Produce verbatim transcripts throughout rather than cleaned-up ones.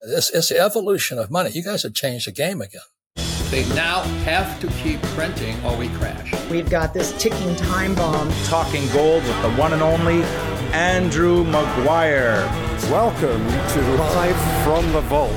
It's, it's the evolution of money. You guys have changed the game again. They now have to keep printing or we crash. We've got this ticking time bomb. Talking gold with the one and only Andrew Maguire. Welcome to Live from the Vault.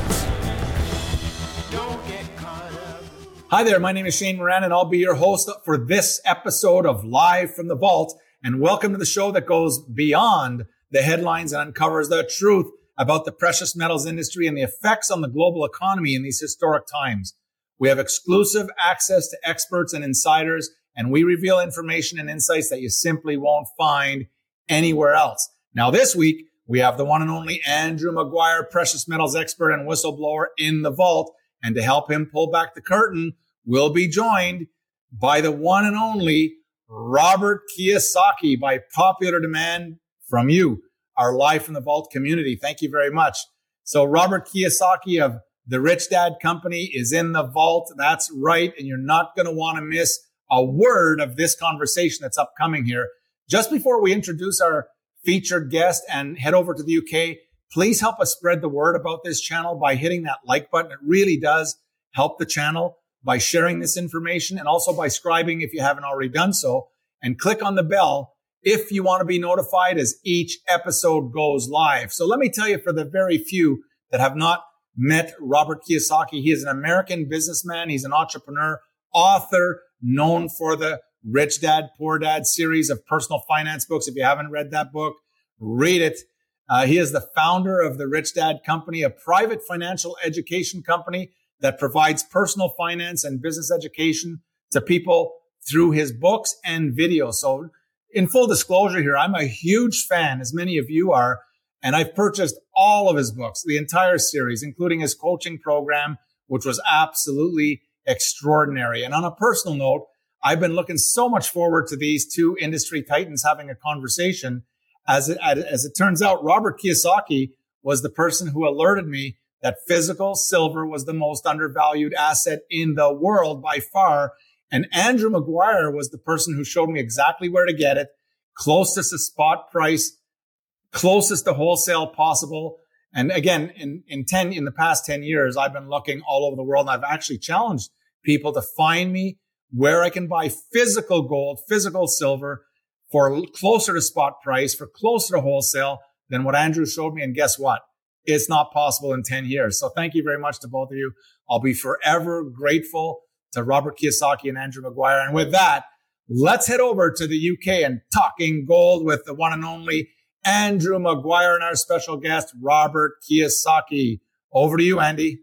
Hi there, my name is Shane Moran, and I'll be your host for this episode of Live from the Vault. And welcome to the show that goes beyond the headlines and uncovers the truth about the precious metals industry and the effects on the global economy in these historic times. We have exclusive access to experts and insiders, and we reveal information and insights that you simply won't find anywhere else. Now, this week, we have the one and only Andrew Maguire, precious metals expert and whistleblower in the vault. And to help him pull back the curtain, we'll be joined by the one and only Robert Kiyosaki by popular demand from you, our Live from the Vault community. Thank you very much. So Robert Kiyosaki of The Rich Dad Company is in the vault. That's right. And you're not going to want to miss a word of this conversation that's upcoming here. Just before we introduce our featured guest and head over to the U K, please help us spread the word about this channel by hitting that like button. It really does help the channel by sharing this information and also by subscribing if you haven't already done so. And click on the bell if you want to be notified as each episode goes live. So let me tell you, for the very few that have not met Robert Kiyosaki, he is an American businessman. He's an entrepreneur, author, known for the Rich Dad, Poor Dad series of personal finance books. If you haven't read that book, read it. Uh, he is the founder of the Rich Dad Company, a private financial education company that provides personal finance and business education to people through his books and videos. So in full disclosure here, I'm a huge fan, as many of you are, and I've purchased all of his books, the entire series, including his coaching program, which was absolutely extraordinary. And on a personal note, I've been looking so much forward to these two industry titans having a conversation. As it, as it turns out, Robert Kiyosaki was the person who alerted me that physical silver was the most undervalued asset in the world by far. And Andrew Maguire was the person who showed me exactly where to get it, closest to spot price, closest to wholesale possible. And again, in, in ten, in the past ten years, I've been looking all over the world, and I've actually challenged people to find me where I can buy physical gold, physical silver for closer to spot price, for closer to wholesale than what Andrew showed me. And guess what? It's not possible in ten years. So thank you very much to both of you. I'll be forever grateful to Robert Kiyosaki and Andrew Maguire. And with that, let's head over to the U K and talking gold with the one and only Andrew Maguire and our special guest, Robert Kiyosaki. Over to you, Andy.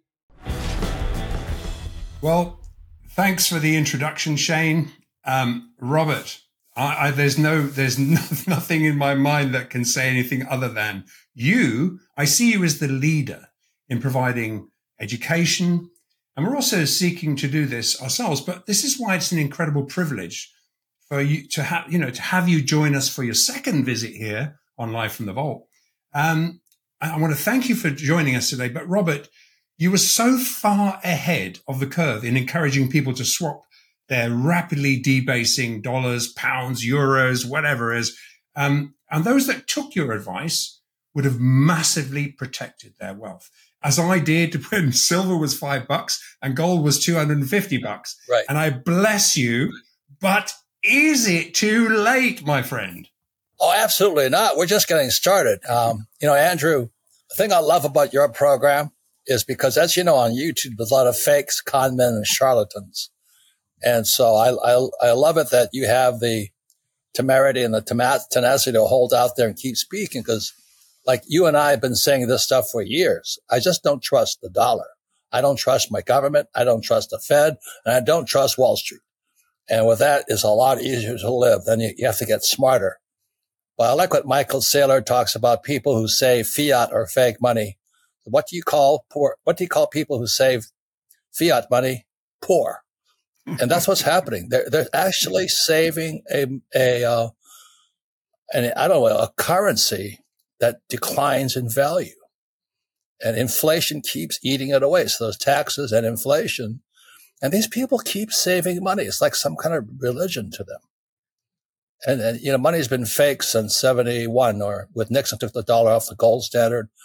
Well, thanks for the introduction, Shane. Um, Robert, I, I, there's no, there's no, nothing in my mind that can say anything other than you. I see you as the leader in providing education, and we're also seeking to do this ourselves. But this is why it's an incredible privilege for you to have, you know, to have you join us for your second visit here on Live from the Vault. Um, I, I want to thank you for joining us today. But Robert, you were so far ahead of the curve in encouraging people to swap their rapidly debasing dollars, pounds, euros, whatever it is. Um, and those that took your advice would have massively protected their wealth, as I did when silver was five bucks and gold was two hundred fifty bucks. Right. And I bless you, but is it too late, my friend? Oh, absolutely not. We're just getting started. Um, you know, Andrew, the thing I love about your program is because, as you know, on YouTube, there's a lot of fakes, con men, and charlatans. And so I, I, I love it that you have the temerity and the tenacity to hold out there and keep speaking, because like you and I have been saying this stuff for years. I just don't trust the dollar. I don't trust my government. I don't trust the Fed, and I don't trust Wall Street. And with that, it's a lot easier to live. Then you, you have to get smarter. But I like what Michael Saylor talks about, people who save fiat or fake money. What do you call poor? What do you call people who save fiat money? Poor. And that's what's happening. They're, they're actually saving a, a, uh, an, I don't know, a currency that declines in value, and inflation keeps eating it away. So those taxes and inflation, and these people keep saving money. It's like some kind of religion to them. And, and you know, money's been fake since seventy-one, or with Nixon took the dollar off the gold standard.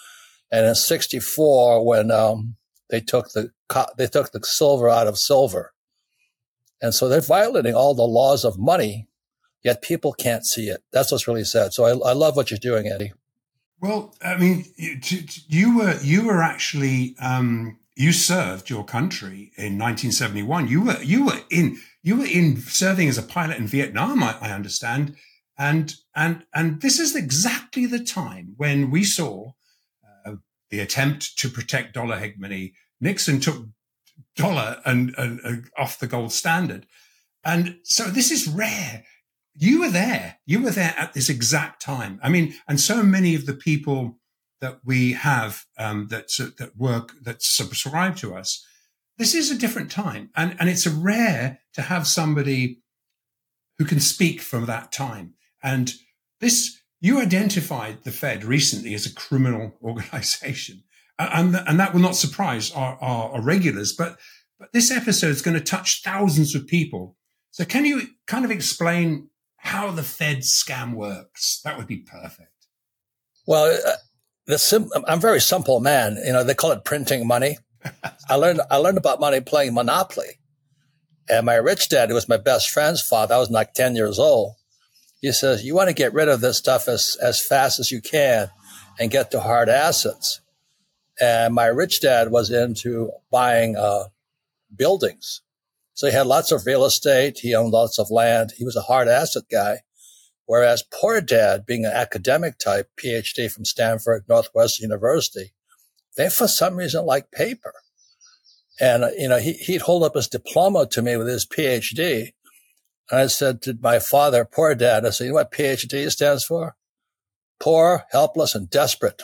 And in sixty-four, when um, they took the they took the silver out of silver, and so they're violating all the laws of money, yet people can't see it. That's what's really sad. So I, I love what you're doing, Eddie. Well, I mean, you, you were you were actually um, you served your country in nineteen seventy-one. You were you were in you were in serving as a pilot in Vietnam, I, I understand, and and and this is exactly the time when we saw uh, the attempt to protect dollar hegemony. Nixon took dollar and, and, and off the gold standard, and so this is rare. You were there. You were there at this exact time. I mean, and so many of the people that we have um, that that work that subscribe to us. This is a different time, and and it's a rare to have somebody who can speak from that time. And this, you identified the Fed recently as a criminal organization, and and that will not surprise our, our, our regulars. But but this episode is going to touch thousands of people. So can you kind of explain how the Fed scam works? That would be perfect. Well, uh, the sim- I'm a very simple man. You know, they call it printing money. I learned I learned about money playing Monopoly. And my rich dad, who was my best friend's father, I was like ten years old. He says, you want to get rid of this stuff as, as fast as you can and get to hard assets. And my rich dad was into buying uh, buildings. So he had lots of real estate. He owned lots of land. He was a hard asset guy. Whereas poor dad, being an academic type, P H D from Stanford, Northwestern University, they for some reason like paper. And, uh, you know, he, he'd hold up his diploma to me with his P H D. And I said to my father, poor dad, I said, you know what P H D stands for? Poor, helpless, and desperate.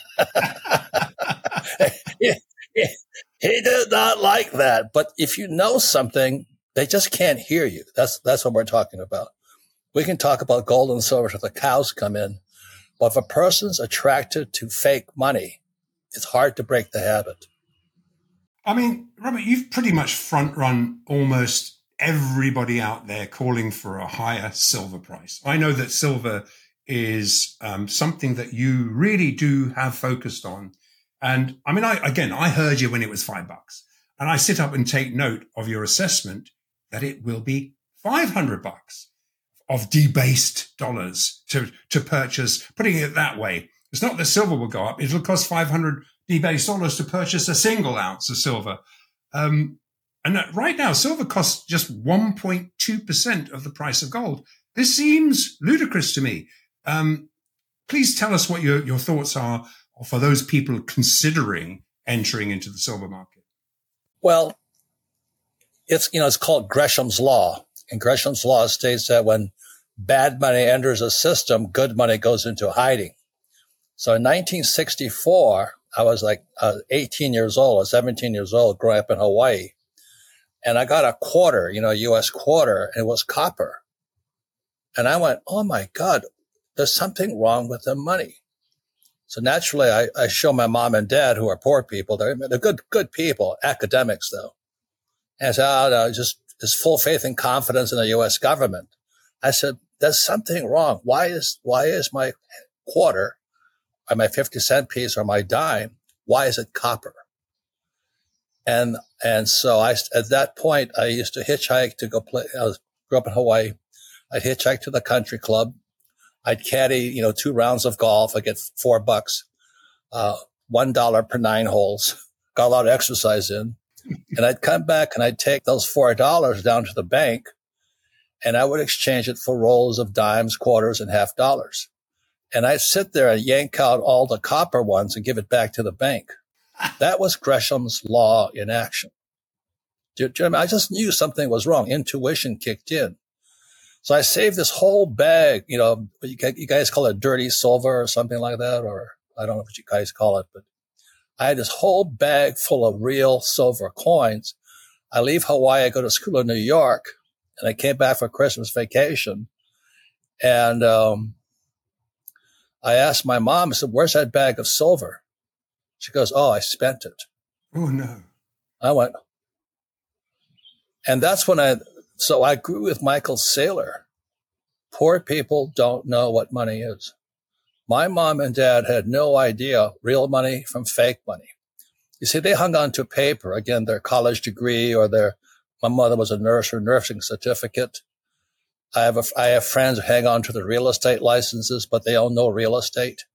he, he, he did not like that. But if you know something, they just can't hear you. That's, that's what we're talking about. We can talk about gold and silver till the cows come in. But if a person's attracted to fake money, it's hard to break the habit. I mean, Robert, you've pretty much front run almost everybody out there calling for a higher silver price. I know that silver is um, something that you really do have focused on. And I mean, I, again, I heard you when it was five bucks, and I sit up and take note of your assessment that it will be five hundred bucks of debased dollars to, to purchase. Putting it that way, it's not that silver will go up. It'll cost five hundred debased dollars to purchase a single ounce of silver. Um, and right now, silver costs just one point two percent of the price of gold. This seems ludicrous to me. Um, please tell us what your, your thoughts are for those people considering entering into the silver market. Well, it's, you know, it's called Gresham's Law. And Gresham's Law states that when bad money enters a system, good money goes into hiding. So in nineteen sixty-four, I was like uh, eighteen years old or seventeen years old, growing up in Hawaii. And I got a quarter, you know, a U S quarter, and it was copper. And I went, oh my God, there's something wrong with the money. So naturally, I, I show my mom and dad, who are poor people. They're, they're good, good people, academics though. And I said, oh, no, just, just full faith and confidence in the U S government. I said, there's something wrong. Why is, why is my quarter or my fifty cent piece or my dime, why is it copper? And, and so I, at that point, I used to hitchhike to go play. I was, grew up in Hawaii. I'd hitchhike to the country club. I'd caddy, you know, two rounds of golf. I get four bucks, uh, one dollar per nine holes. Got a lot of exercise in. And I'd come back and I'd take those four dollars down to the bank, and I would exchange it for rolls of dimes, quarters, and half dollars. And I'd sit there and yank out all the copper ones and give it back to the bank. That was Gresham's Law in action. Do, do you know, I just knew something was wrong. Intuition kicked in. So I saved this whole bag, you know, you, you guys call it dirty silver or something like that, or I don't know what you guys call it, but I had this whole bag full of real silver coins. I leave Hawaii, I go to school in New York, and I came back for Christmas vacation. And um, I asked my mom, I said, where's that bag of silver? She goes, oh, I spent it. Oh, no. I went. And that's when I, so I grew with Michael Saylor. Poor people don't know what money is. My mom and dad had no idea real money from fake money. You see, they hung on to paper, again, their college degree or their, my mother was a nurse, her nursing certificate. I have a, I have friends who hang on to the real estate licenses, but they own no real estate.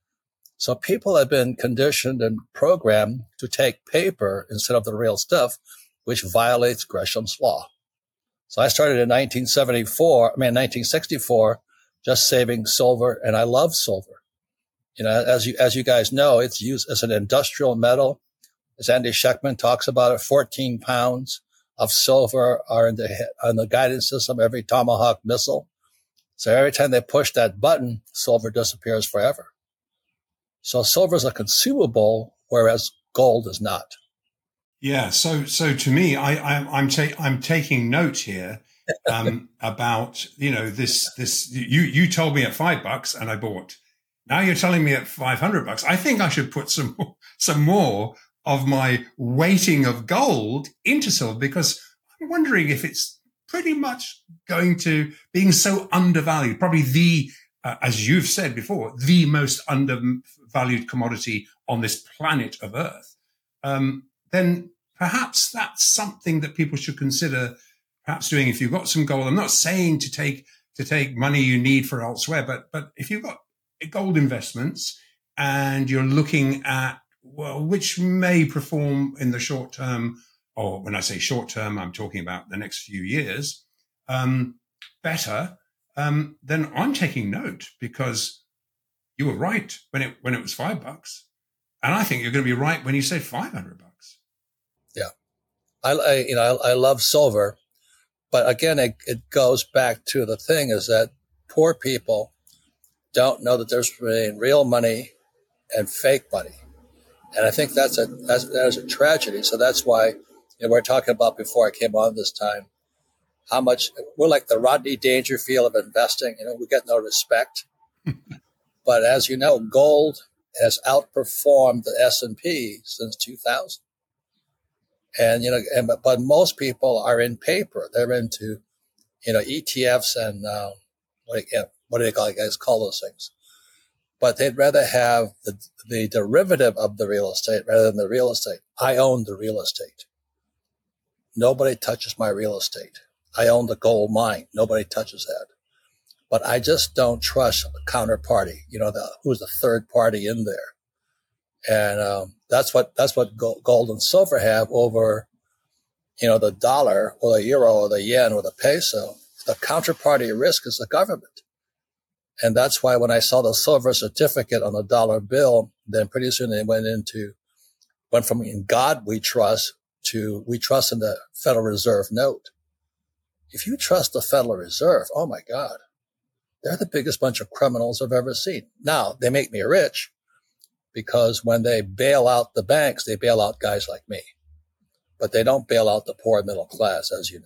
So people have been conditioned and programmed to take paper instead of the real stuff, which violates Gresham's law. So I started in nineteen seventy-four, I mean, nineteen sixty-four, just saving silver, and I love silver. You know, as you, as you guys know, it's used as an industrial metal. As Andy Schectman talks about it, fourteen pounds of silver are in the, on the guidance system, every Tomahawk missile. So every time they push that button, silver disappears forever. So silver is a consumable, whereas gold is not. Yeah. So, so to me, I, I I'm ta- I'm taking note here um, about you know this this you you told me at five bucks and I bought. Now you're telling me at five hundred bucks. I think I should put some some more of my weighting of gold into silver, because I'm wondering if it's pretty much going to being so undervalued, probably the, uh, as you've said before, the most undervalued commodity on this planet of Earth, um, then perhaps that's something that people should consider perhaps doing. If you've got some gold, I'm not saying to take, to take money you need for elsewhere, but, but if you've got gold investments and you're looking at, well, which may perform in the short term, or when I say short term, I'm talking about the next few years, um, better, um, then I'm taking note, because you were right when it, when it was five bucks. And I think you're going to be right when you say five hundred bucks. Yeah. I, I you know, I, I love silver, but again, it, it goes back to the thing is that poor people don't know that there's between real money and fake money. And I think that's a, that's, that is a tragedy. So that's why, you know, we're talking about before I came on this time, how much we're like the Rodney Dangerfield of investing. You know, we get no respect. But as you know, gold has outperformed the S and P since two thousand. And, you know, and, but most people are in paper. They're into, you know, E T Fs and, uh, what, do you, what do they call, you guys call those things? But they'd rather have the, the derivative of the real estate rather than the real estate. I own the real estate. Nobody touches my real estate. I own the gold mine. Nobody touches that. But I just don't trust the counterparty, you know, the, who's the third party in there. And um, that's what that's what gold and silver have over, you know, the dollar or the euro or the yen or the peso. The counterparty risk is the government. And that's why when I saw the silver certificate on the dollar bill, then pretty soon they went into, went from in God we trust to we trust in the Federal Reserve note. If you trust the Federal Reserve, oh my God, they're the biggest bunch of criminals I've ever seen. Now, they make me rich because when they bail out the banks, they bail out guys like me. But they don't bail out the poor middle class, as you know.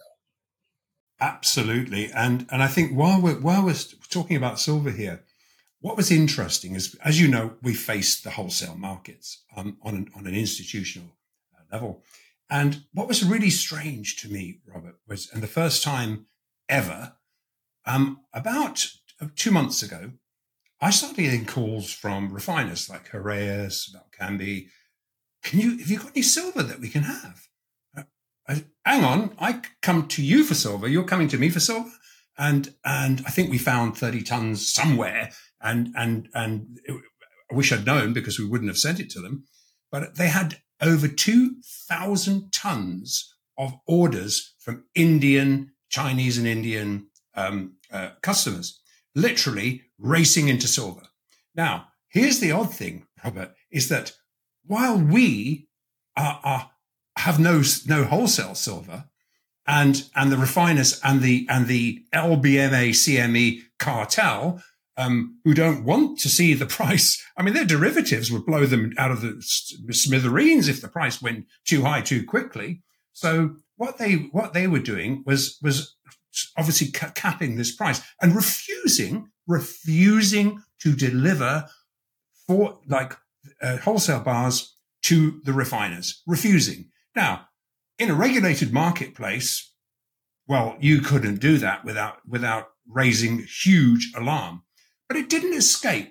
Absolutely. And and I think while we're, while we're talking about silver here, what was interesting is, as you know, we faced the wholesale markets um, on, an, on an institutional level. And what was really strange to me, Robert, was, and the first time ever, um, about two months ago, I started getting calls from refiners like Heraeus, Valcambi. Can you, have you got any silver that we can have? I, hang on, I come to you for silver. You're coming to me for silver. And, and I think we found thirty tons somewhere. And, and, and it, I wish I'd known, because we wouldn't have sent it to them, but they had over two thousand tons of orders from Indian, Chinese and Indian, um, uh, customers, literally racing into silver. Now, here's the odd thing, Robert, is that while we are, are have no no wholesale silver, and and the refiners and the and the L B M A C M E cartel, um, who don't want to see the price. I mean, their derivatives would blow them out of the smithereens if the price went too high too quickly. So what they what they were doing was was obviously capping this price and refusing refusing to deliver for like uh, wholesale bars to the refiners, refusing. Now, in a regulated marketplace, well, you couldn't do that without without raising huge alarm. But it didn't escape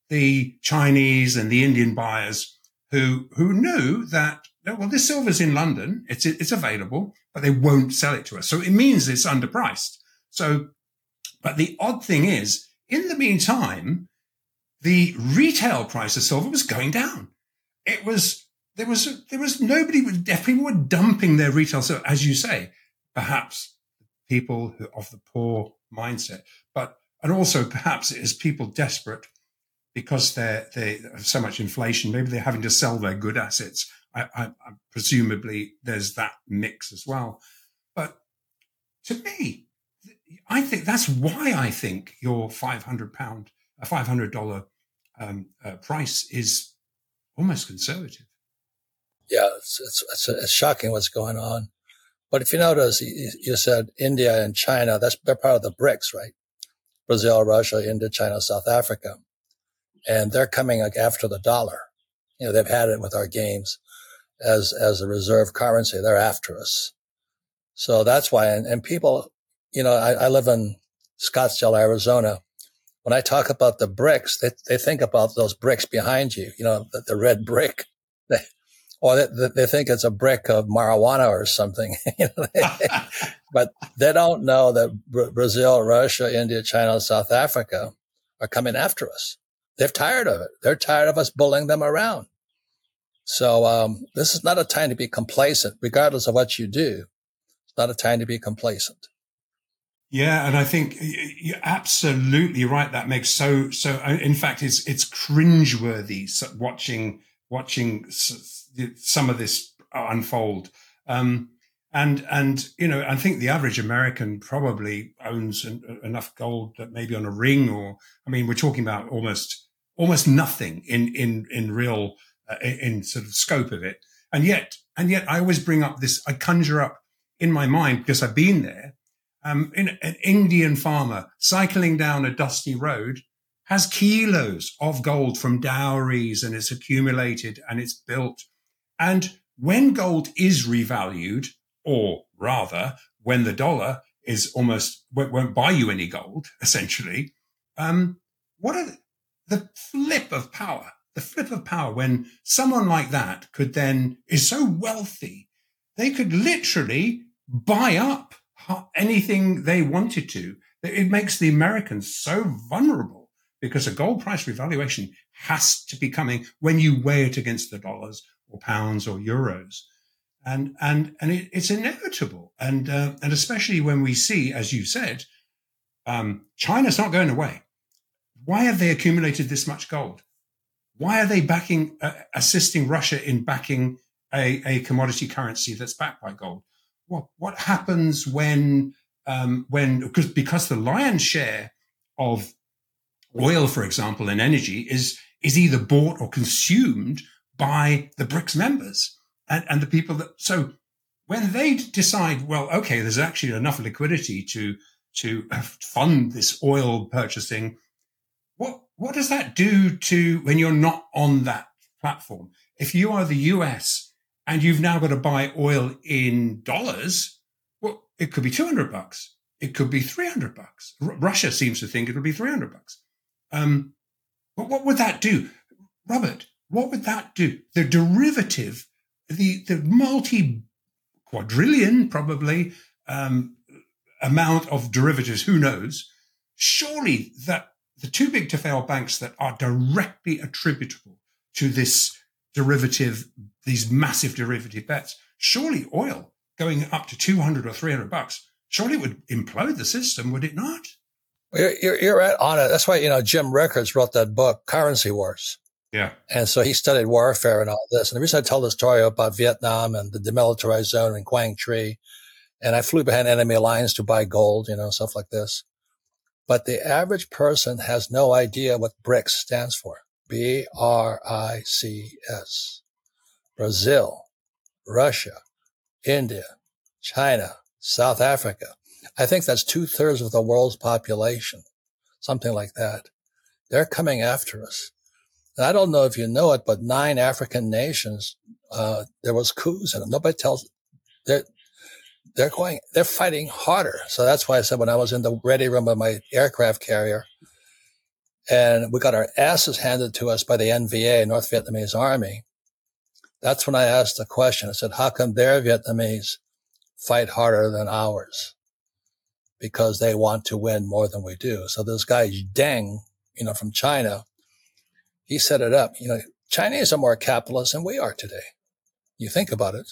the Chinese and the Indian buyers who who knew that, well, this silver's in London, it's it's available, but they won't sell it to us. So it means it's underpriced. So, but the odd thing is, in the meantime, the retail price of silver was going down. It was, there was, there was nobody, people were dumping their retail silver, as you say, perhaps people who, of the poor mindset, but, and also perhaps it is people desperate because they're, they have so much inflation. Maybe they're having to sell their good assets. I, I, I presumably there's that mix as well. But to me, I think that's why I think your five hundred pound, a five hundred dollars um, uh, price is almost conservative. Yeah, it's, it's, it's, it's shocking what's going on. But if you notice, you, you said India and China, that's, they're part of the BRICS, right? Brazil, Russia, India, China, South Africa. And they're coming after the dollar. You know, they've had it with our games as, as a reserve currency. They're after us. So that's why, and, and people, you know, I, I live in Scottsdale, Arizona. When I talk about the bricks, they, they think about those bricks behind you, you know, the, the red brick. They, or they, they think it's a brick of marijuana or something. You know, but they don't know that Brazil, Russia, India, China, South Africa are coming after us. They're tired of it. They're tired of us bullying them around. So um, this is not a time to be complacent, regardless of what you do. It's not a time to be complacent. Yeah, and I think you're absolutely right. That makes so so. In fact, it's it's cringeworthy watching watching some of this unfold. Um, and and you know, I think the average American probably owns an, enough gold that maybe on a ring, or I mean, we're talking about almost almost nothing in in in real uh, in sort of scope of it. And yet, and yet, I always bring up this. I conjure up in my mind because I've been there. Um, in, an Indian farmer cycling down a dusty road has kilos of gold from dowries, and it's accumulated and it's built. And when gold is revalued, or rather, when the dollar is almost won't buy you any gold, essentially, um, what are the, the flip of power? The flip of power when someone like that could then is so wealthy, they could literally buy up anything they wanted to. It makes the Americans so vulnerable because a gold price revaluation has to be coming when you weigh it against the dollars or pounds or euros. And, and, and it, it's inevitable. And, uh, and especially when we see, as you said, um, China's not going away. Why have they accumulated this much gold? Why are they backing, uh, assisting Russia in backing a, a commodity currency that's backed by gold? What what happens when um, when because because the lion's share of oil, for example, and energy is is either bought or consumed by the BRICS members and, and the people that so when they decide, well, okay, there's actually enough liquidity to to fund this oil purchasing. What what does that do to when you're not on that platform? If you are the U S and you've now got to buy oil in dollars, well, it could be two hundred bucks. It could be three hundred bucks. R- Russia seems to think it'll be three hundred bucks. Um, but what would that do? Robert, what would that do? The derivative, the, the multi quadrillion probably, um, amount of derivatives, who knows? Surely that the too big to fail banks that are directly attributable to this derivative, these massive derivative bets, surely oil going up to two hundred or three hundred bucks, surely it would implode the system, would it not? You're, you're, you're right on it. That's why, you know, Jim Rickards wrote that book, Currency Wars. Yeah. And so he studied warfare and all this. And the reason I tell the story about Vietnam and the demilitarized zone in Quang Tri, and I flew behind enemy lines to buy gold, you know, stuff like this. But the average person has no idea what BRICS stands for. B R I C S. Brazil, Russia, India, China, South Africa. I think that's two thirds of the world's population, something like that. They're coming after us. And I don't know if you know it, but nine African nations, uh, there was coups in them. Nobody tells, they're, they're going, they're fighting harder. So that's why I said when I was in the ready room of my aircraft carrier, and we got our asses handed to us by the N V A, North Vietnamese Army. That's when I asked the question. I said, how come their Vietnamese fight harder than ours? Because they want to win more than we do. So this guy Deng, you know, from China, he set it up. You know, Chinese are more capitalist than we are today. You think about it.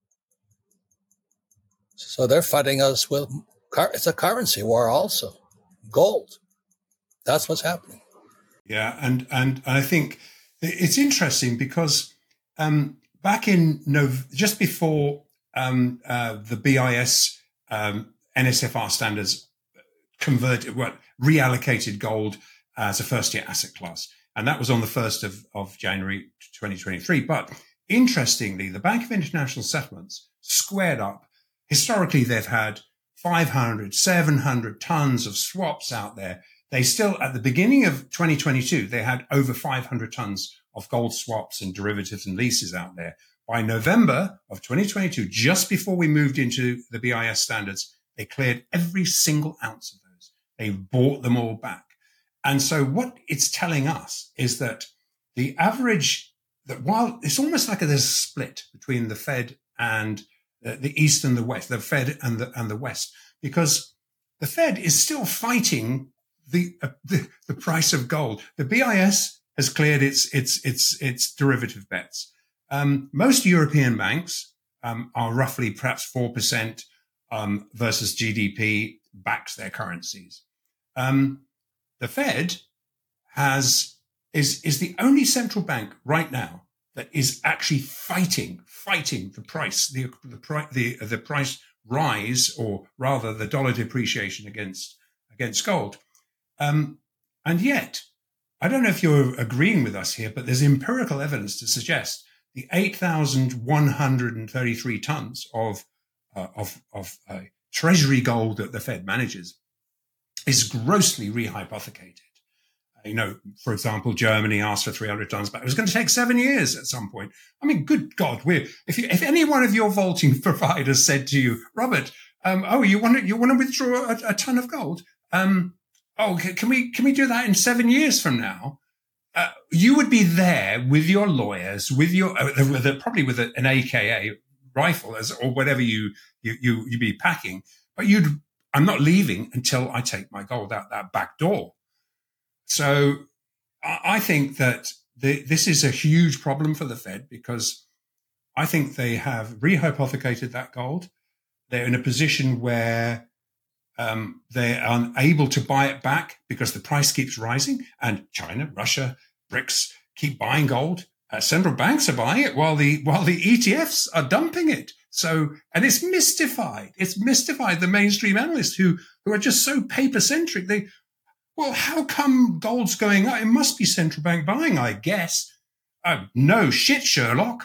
So they're fighting us with, it's a currency war also. Gold. That's what's happening. Yeah, and and I think it's interesting because um, back in Nov- just before um, uh, the B I S um, N S F R standards converted, well, reallocated gold as a first-year asset class, and that was on the first of, of January twenty twenty-three. But interestingly, the Bank of International Settlements squared up. Historically, they've had five hundred, seven hundred tons of swaps out there. They still, at the beginning of twenty twenty-two, they had over five hundred tons of gold swaps and derivatives and leases out there. By November of twenty twenty-two, just before we moved into the B I S standards, they cleared every single ounce of those. They bought them all back. And so what it's telling us is that the average, that while it's almost like there's a split between the Fed and the, the East and the West, the Fed and the, and the West, because the Fed is still fighting the, uh, the, the price of gold. The B I S has cleared its, its, its, its derivative bets. Um, most European banks, um, are roughly perhaps four percent, um, versus G D P backs their currencies. Um, the Fed has, is, is the only central bank right now that is actually fighting, fighting the price, the, the price, the, the price rise, or rather the dollar depreciation against, against gold. Um, and yet, I don't know if you're agreeing with us here, but there's empirical evidence to suggest the eight thousand one hundred thirty-three tons of, uh, of, of uh, treasury gold that the Fed manages is grossly rehypothecated. Uh, you know, for example, Germany asked for three hundred tons, but it was going to take seven years at some point. I mean, good God, we're, if you, if any one of your vaulting providers said to you, Robert, um, oh, you want to, you want to withdraw a, a ton of gold? Um, oh, can we, can we do that in seven years from now? Uh, you would be there with your lawyers, with your, uh, with a, probably with a, an A K A rifle as, or whatever you, you, you, you'd be packing, but you'd, I'm not leaving until I take my gold out that back door. So I, I think that the, this is a huge problem for the Fed, because I think they have rehypothecated that gold. They're in a position where Um, they're unable to buy it back because the price keeps rising, and China, Russia, BRICS keep buying gold. Uh, central banks are buying it while the while the E T Fs are dumping it. So, and it's mystified. It's mystified the mainstream analysts who who are just so paper centric. They, well, how come gold's going up? It must be central bank buying, I guess. Uh, no shit, Sherlock.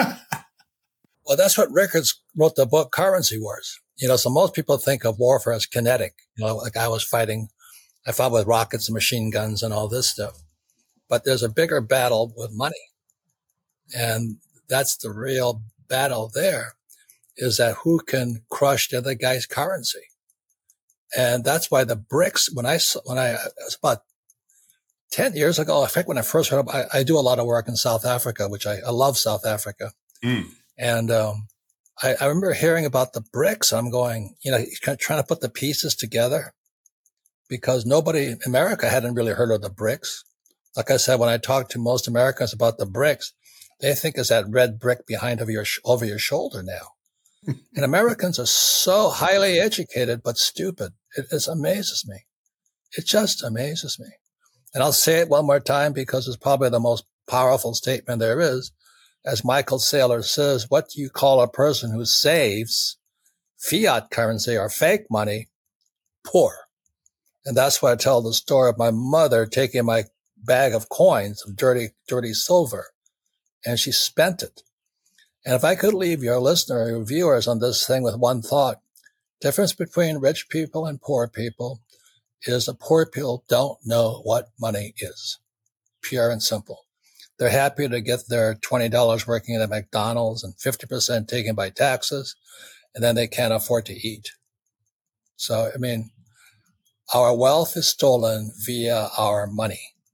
Well, that's what Rickards wrote the book Currency Wars. You know, so most people think of warfare as kinetic. You know, like I was fighting, I fought with rockets and machine guns and all this stuff. But there's a bigger battle with money. And that's the real battle there, is that who can crush the other guy's currency. And that's why the BRICS, when I, when I, it was about ten years ago, I think when I first heard of, I, I do a lot of work in South Africa, which I, I love South Africa. Mm. And, um, I, I remember hearing about the BRICS. I'm going, you know, kind of trying to put the pieces together, because nobody in America hadn't really heard of the BRICS. Like I said, when I talk to most Americans about the BRICS, they think it's that red brick behind over your, over your shoulder now. And Americans are so highly educated, but stupid. It, it amazes me. It just amazes me. And I'll say it one more time, because it's probably the most powerful statement there is. As Michael Saylor says, what do you call a person who saves fiat currency or fake money? Poor. And that's why I tell the story of my mother taking my bag of coins, of dirty, dirty silver, and she spent it. And if I could leave your listener or your viewers on this thing with one thought, difference between rich people and poor people is the poor people don't know what money is. Pure and simple. They're happy to get their twenty dollars working at McDonald's and fifty percent taken by taxes, and then they can't afford to eat. So, I mean, our wealth is stolen via our money.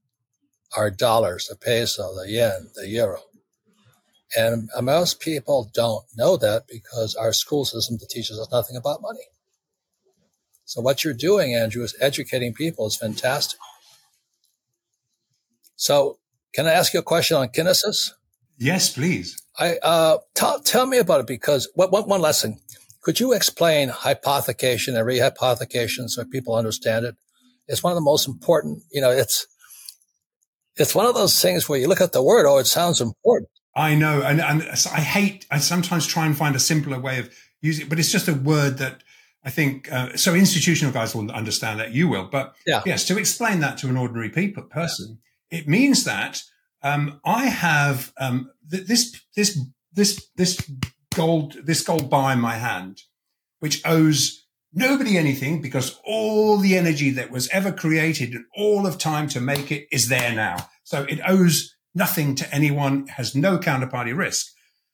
our dollars, the peso, the yen, the euro. And most people don't know that because our school system teaches us nothing about money. So what you're doing, Andrew, is educating people. It's fantastic. So can I ask you a question on kinesis? Yes, please. I uh, t- tell me about it because one, one lesson. Could you explain hypothecation and rehypothecation so people understand it? It's one of the most important, you know, it's it's one of those things where you look at the word, oh, it sounds important. I know. And, and I hate, I sometimes try and find a simpler way of using it, but it's just a word that I think, uh, so institutional guys will understand that, you will. But yeah. yes, to explain that to an ordinary people person, it means that um, I have um, th- this, this, this, this gold, this gold bar in my hand, which owes nobody anything because all the energy that was ever created and all of time to make it is there now. So it owes nothing to anyone, has no counterparty risk.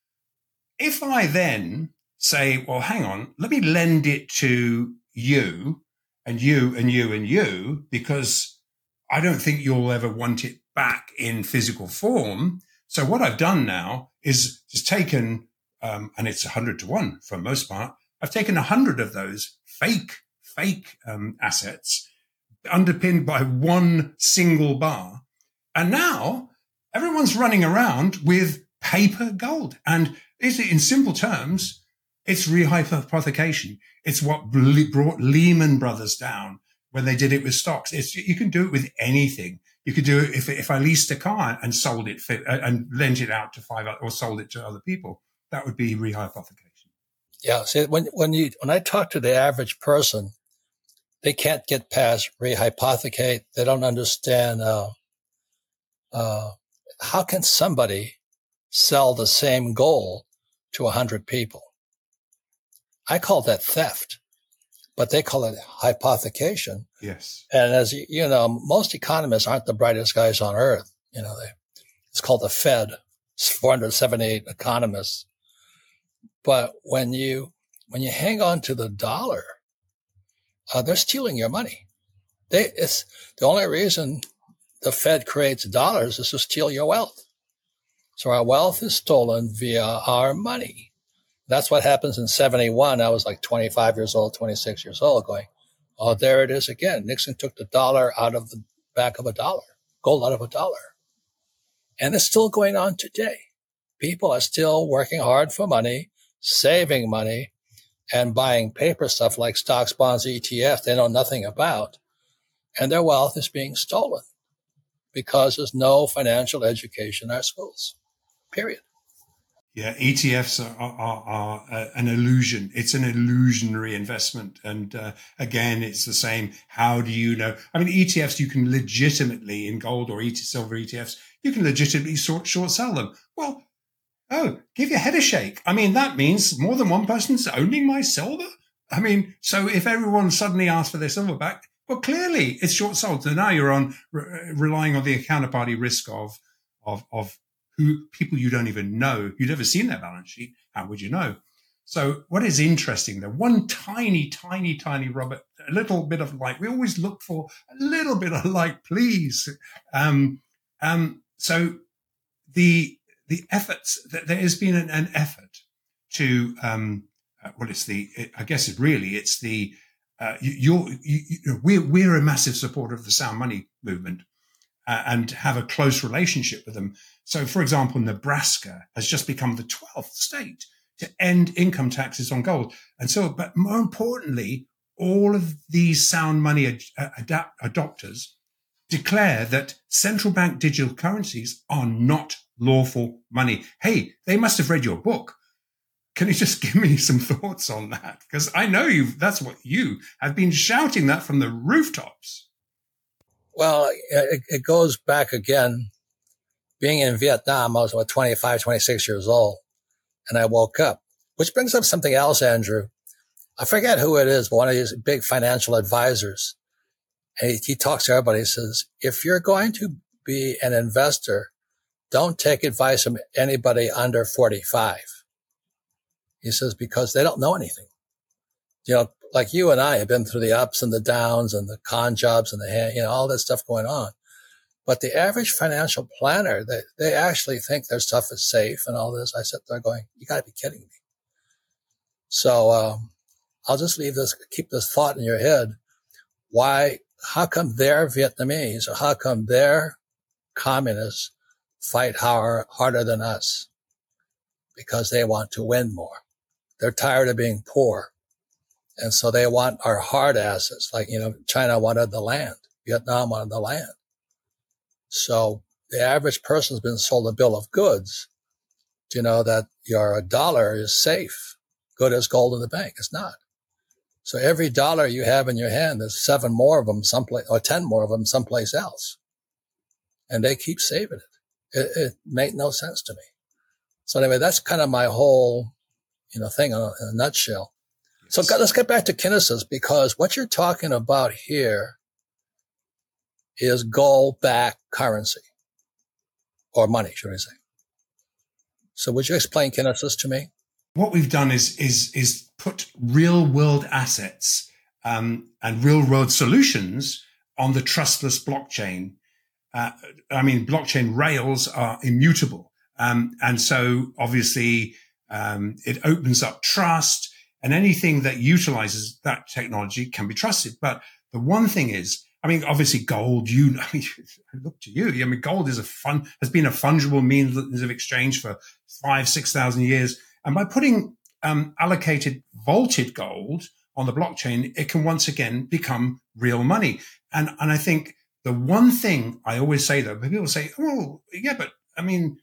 If I then say, well, hang on, let me lend it to you and you and you and you, because I don't think you'll ever want it back in physical form. So what I've done now is just taken, um, and it's a hundred to one for the most part, I've taken a hundred of those fake, fake um, assets underpinned by one single bar. And now everyone's running around with paper gold. And is it in simple terms, it's rehypothecation. It's what brought Lehman Brothers down when they did it with stocks. It's, you can do it with anything. You could do it if, if I leased a car and sold it for, and lent it out to five or sold it to other people. That would be rehypothecation. Yeah. See, when, when you, when I talk to the average person, they can't get past rehypothecate. They don't understand, uh, uh, how can somebody sell the same gold to a hundred people? I call that theft, but they call it hypothecation. Yes. And as you, you know, most economists aren't the brightest guys on earth. You know, they, it's called the Fed. It's four hundred seventy-eight economists. But when you, when you hang on to the dollar, uh, they're stealing your money. They, it's the only reason the Fed creates dollars is to steal your wealth. So our wealth is stolen via our money. That's what happens in seventy-one. I was like twenty-five years old, twenty-six years old going, oh, there it is again. Nixon took the dollar out of the back of a dollar, gold out of a dollar. And it's still going on today. People are still working hard for money, saving money, and buying paper stuff like stocks, bonds, E T Fs they know nothing about. And their wealth is being stolen because there's no financial education in our schools, period. Yeah, E T Fs are, are, are uh, an illusion. It's an illusionary investment. And uh, again, it's the same. How do you know? I mean, E T Fs, you can legitimately, in gold or silver E T Fs, you can legitimately short, short sell them. Well, oh, give your head a shake. I mean, that means more than one person's owning my silver. I mean, so if everyone suddenly asks for their silver back, well, clearly it's short sold. So now you're on re- relying on the counterparty risk of, of, of who people you don't even know. You'd never seen their balance sheet. How would you know? So what is interesting though, one tiny, tiny, tiny, Robert, a little bit of light. We always look for a little bit of light, please. Um, um, so the, the efforts, there has been an, an effort to, um, uh, well, it's the, it, I guess it really, it's the, uh, you, you're, you, you, we're, we're a massive supporter of the sound money movement uh, and have a close relationship with them. So, for example, Nebraska has just become the twelfth state to end income taxes on gold. And so, but more importantly, all of these sound money ad- adapt- adopters declare that central bank digital currencies are not lawful money. Hey, they must have read your book. Can you just give me some thoughts on that? Because I know you that's what you have been shouting that from the rooftops. Well, it, it goes back again. Being in Vietnam, I was about twenty-five, twenty-six years old, and I woke up, which brings up something else, Andrew. I forget who it is, but one of these big financial advisors. And he, he talks to everybody. He says, if you're going to be an investor, don't take advice from anybody under forty-five. He says, because they don't know anything. You know, like you and I have been through the ups and the downs and the con jobs and the, you know, all that stuff going on. But the average financial planner, they, they actually think their stuff is safe and all this. I sit there going, you got to be kidding me. So um, I'll just leave this, keep this thought in your head. Why, how come their Vietnamese or how come their communists fight hard, harder than us? Because they want to win more. They're tired of being poor. And so they want our hard assets. Like, you know, China wanted the land. Vietnam wanted the land. So the average person's been sold a bill of goods to know that your dollar is safe, good as gold in the bank. It's not. So every dollar you have in your hand, there's seven more of them someplace, or ten more of them someplace else. And they keep saving it. It, it made no sense to me. So anyway, that's kind of my whole, you know, thing in a, in a nutshell. So let's get back to Kinesis, because what you're talking about here is gold-backed currency, or money, should I say. So would you explain Kinesis to me? What we've done is is is put real-world assets um, and real-world solutions on the trustless blockchain. Uh, I mean, blockchain rails are immutable. Um, and so obviously um, it opens up trust, and anything that utilizes that technology can be trusted. But the one thing is, I mean, obviously gold, you, I mean, look to you. I mean, gold is a fun, has been a fungible means of exchange for five, six thousand years. And by putting um, allocated vaulted gold on the blockchain, it can once again become real money. And, and I think the one thing I always say though, people say, oh, yeah, but I mean,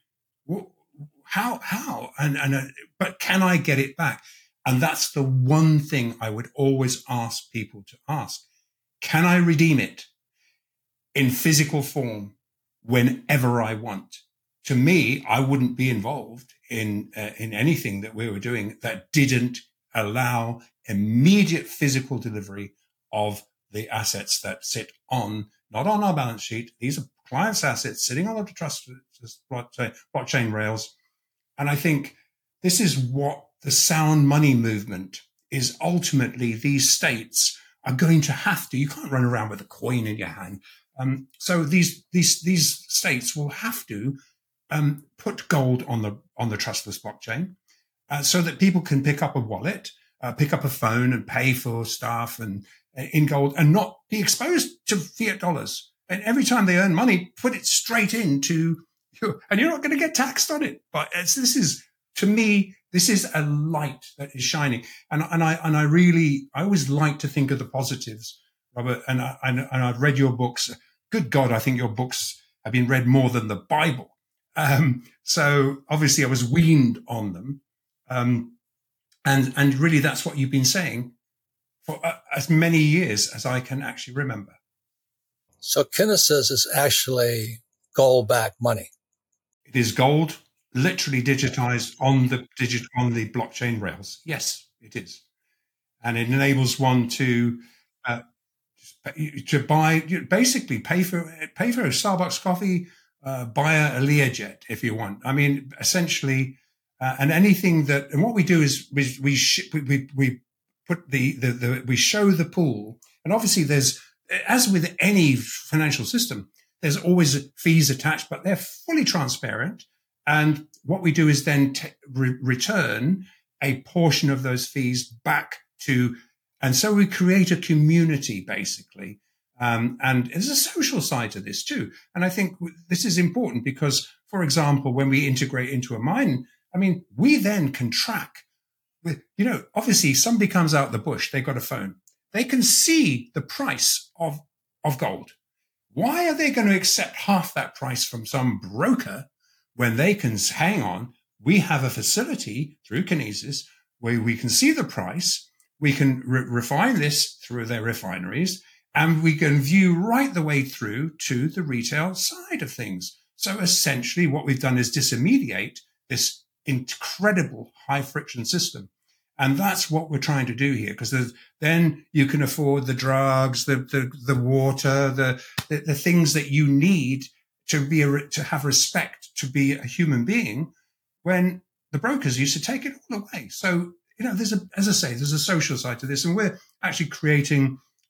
how, how? And, and, uh, but can I get it back? And that's the one thing I would always ask people to ask. Can I redeem it in physical form whenever I want? To me, I wouldn't be involved in uh, in anything that we were doing that didn't allow immediate physical delivery of the assets that sit on, not on our balance sheet. These are clients' assets sitting on the trust blockchain rails. And I think this is what the sound money movement is ultimately. These states are going to have to. You can't run around with a coin in your hand. Um, so these these these states will have to um, put gold on the on the trustless blockchain, uh, so that people can pick up a wallet, uh, pick up a phone, and pay for stuff and uh, in gold, and not be exposed to fiat dollars. And every time they earn money, put it straight into, and you're not going to get taxed on it. But it's, this is, to me, this is a light that is shining. And, and I, and I really, I always like to think of the positives, Robert. And I, and, and I've read your books. Good God, I think your books have been read more than the Bible. Um, so obviously I was weaned on them. Um, and, and really that's what you've been saying for uh, as many years as I can actually remember. So Kinesis is actually gold-backed money. It is gold, literally digitized on the digit on the blockchain rails. Yes, it is, and it enables one to uh, to buy, basically pay for pay for a Starbucks coffee, uh, buy a Learjet if you want. I mean, essentially, uh, and anything that. And what we do is we we sh- we, we put the, the the we show the pool, and obviously there's, as with any financial system, there's always fees attached, but they're fully transparent. And what we do is then t- re- return a portion of those fees back to, and so we create a community basically. Um, and there's a social side to this too. And I think this is important because, for example, when we integrate into a mine, I mean, we then can track with, you know, obviously somebody comes out the bush, they got a phone. They can see the price of, of gold. Why are they going to accept half that price from some broker when they can hang on? We have a facility through Kinesis where we can see the price. We can re- refine this through their refineries, and we can view right the way through to the retail side of things. So essentially what we've done is disintermediate this incredible high friction system. And that's what we're trying to do here, because then you can afford the drugs, the the, the water, the, the the things that you need to be a, to have respect, to be a human being, when the brokers used to take it all away. So, you know, there's a, as I say, there's a social side to this, and we're actually creating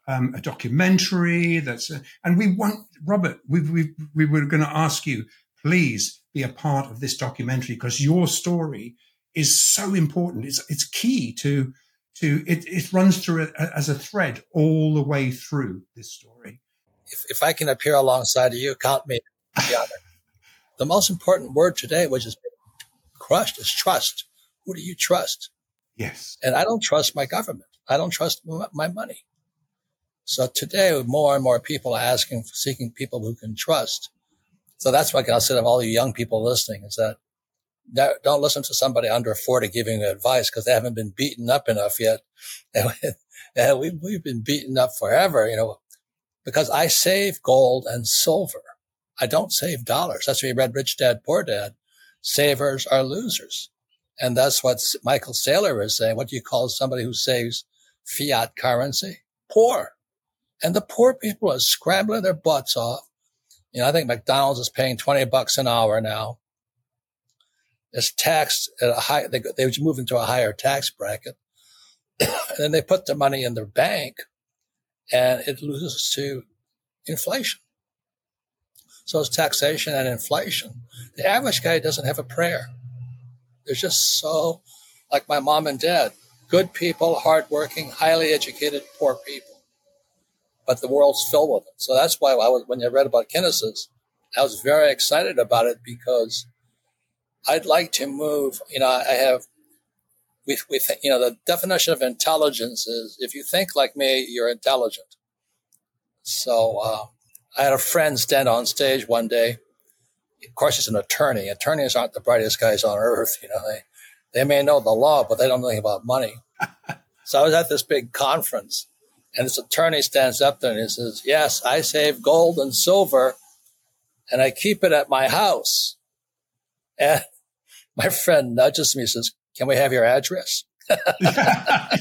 um, a documentary that's, uh, and we want, Robert, we, we, we were going to ask you, please be a part of this documentary because your story is so important. It's, it's key to, to, it, it runs through it as a thread all the way through this story. If, if I can appear alongside of you, count me the honor. The most important word today, which is crushed, is trust. Who do you trust? Yes. And I don't trust my government. I don't trust my money. So today, more and more people are asking, seeking people who can trust. So that's what I'll say to all you young people listening is that don't listen to somebody under forty giving you advice because they haven't been beaten up enough yet. And we've, we've been beaten up forever, you know, because I save gold and silver. I don't save dollars. That's why you read Rich Dad, Poor Dad. Savers are losers. And that's what Michael Saylor is saying. What do you call somebody who saves fiat currency? Poor. And the poor people are scrambling their butts off. You know, I think McDonald's is paying twenty bucks an hour now. It's taxed at a high, they, they move into a higher tax bracket. And then they put the money in their bank and it loses to inflation. So it's taxation and inflation. The average guy doesn't have a prayer. They're just so, like my mom and dad, good people, hardworking, highly educated, poor people. But the world's filled with it. So that's why I was, when I read about Kinesis, I was very excited about it because I'd like to move, you know, I have, we, we think, you know, the definition of intelligence is if you think like me, you're intelligent. So, uh, I had a friend stand on stage one day. Of course, he's an attorney. Attorneys aren't the brightest guys on earth. You know, they, they may know the law, but they don't know anything about money. So I was at this big conference and this attorney stands up there and he says, yes, I save gold and silver and I keep it at my house. And my friend nudges me and says, can we have your address? I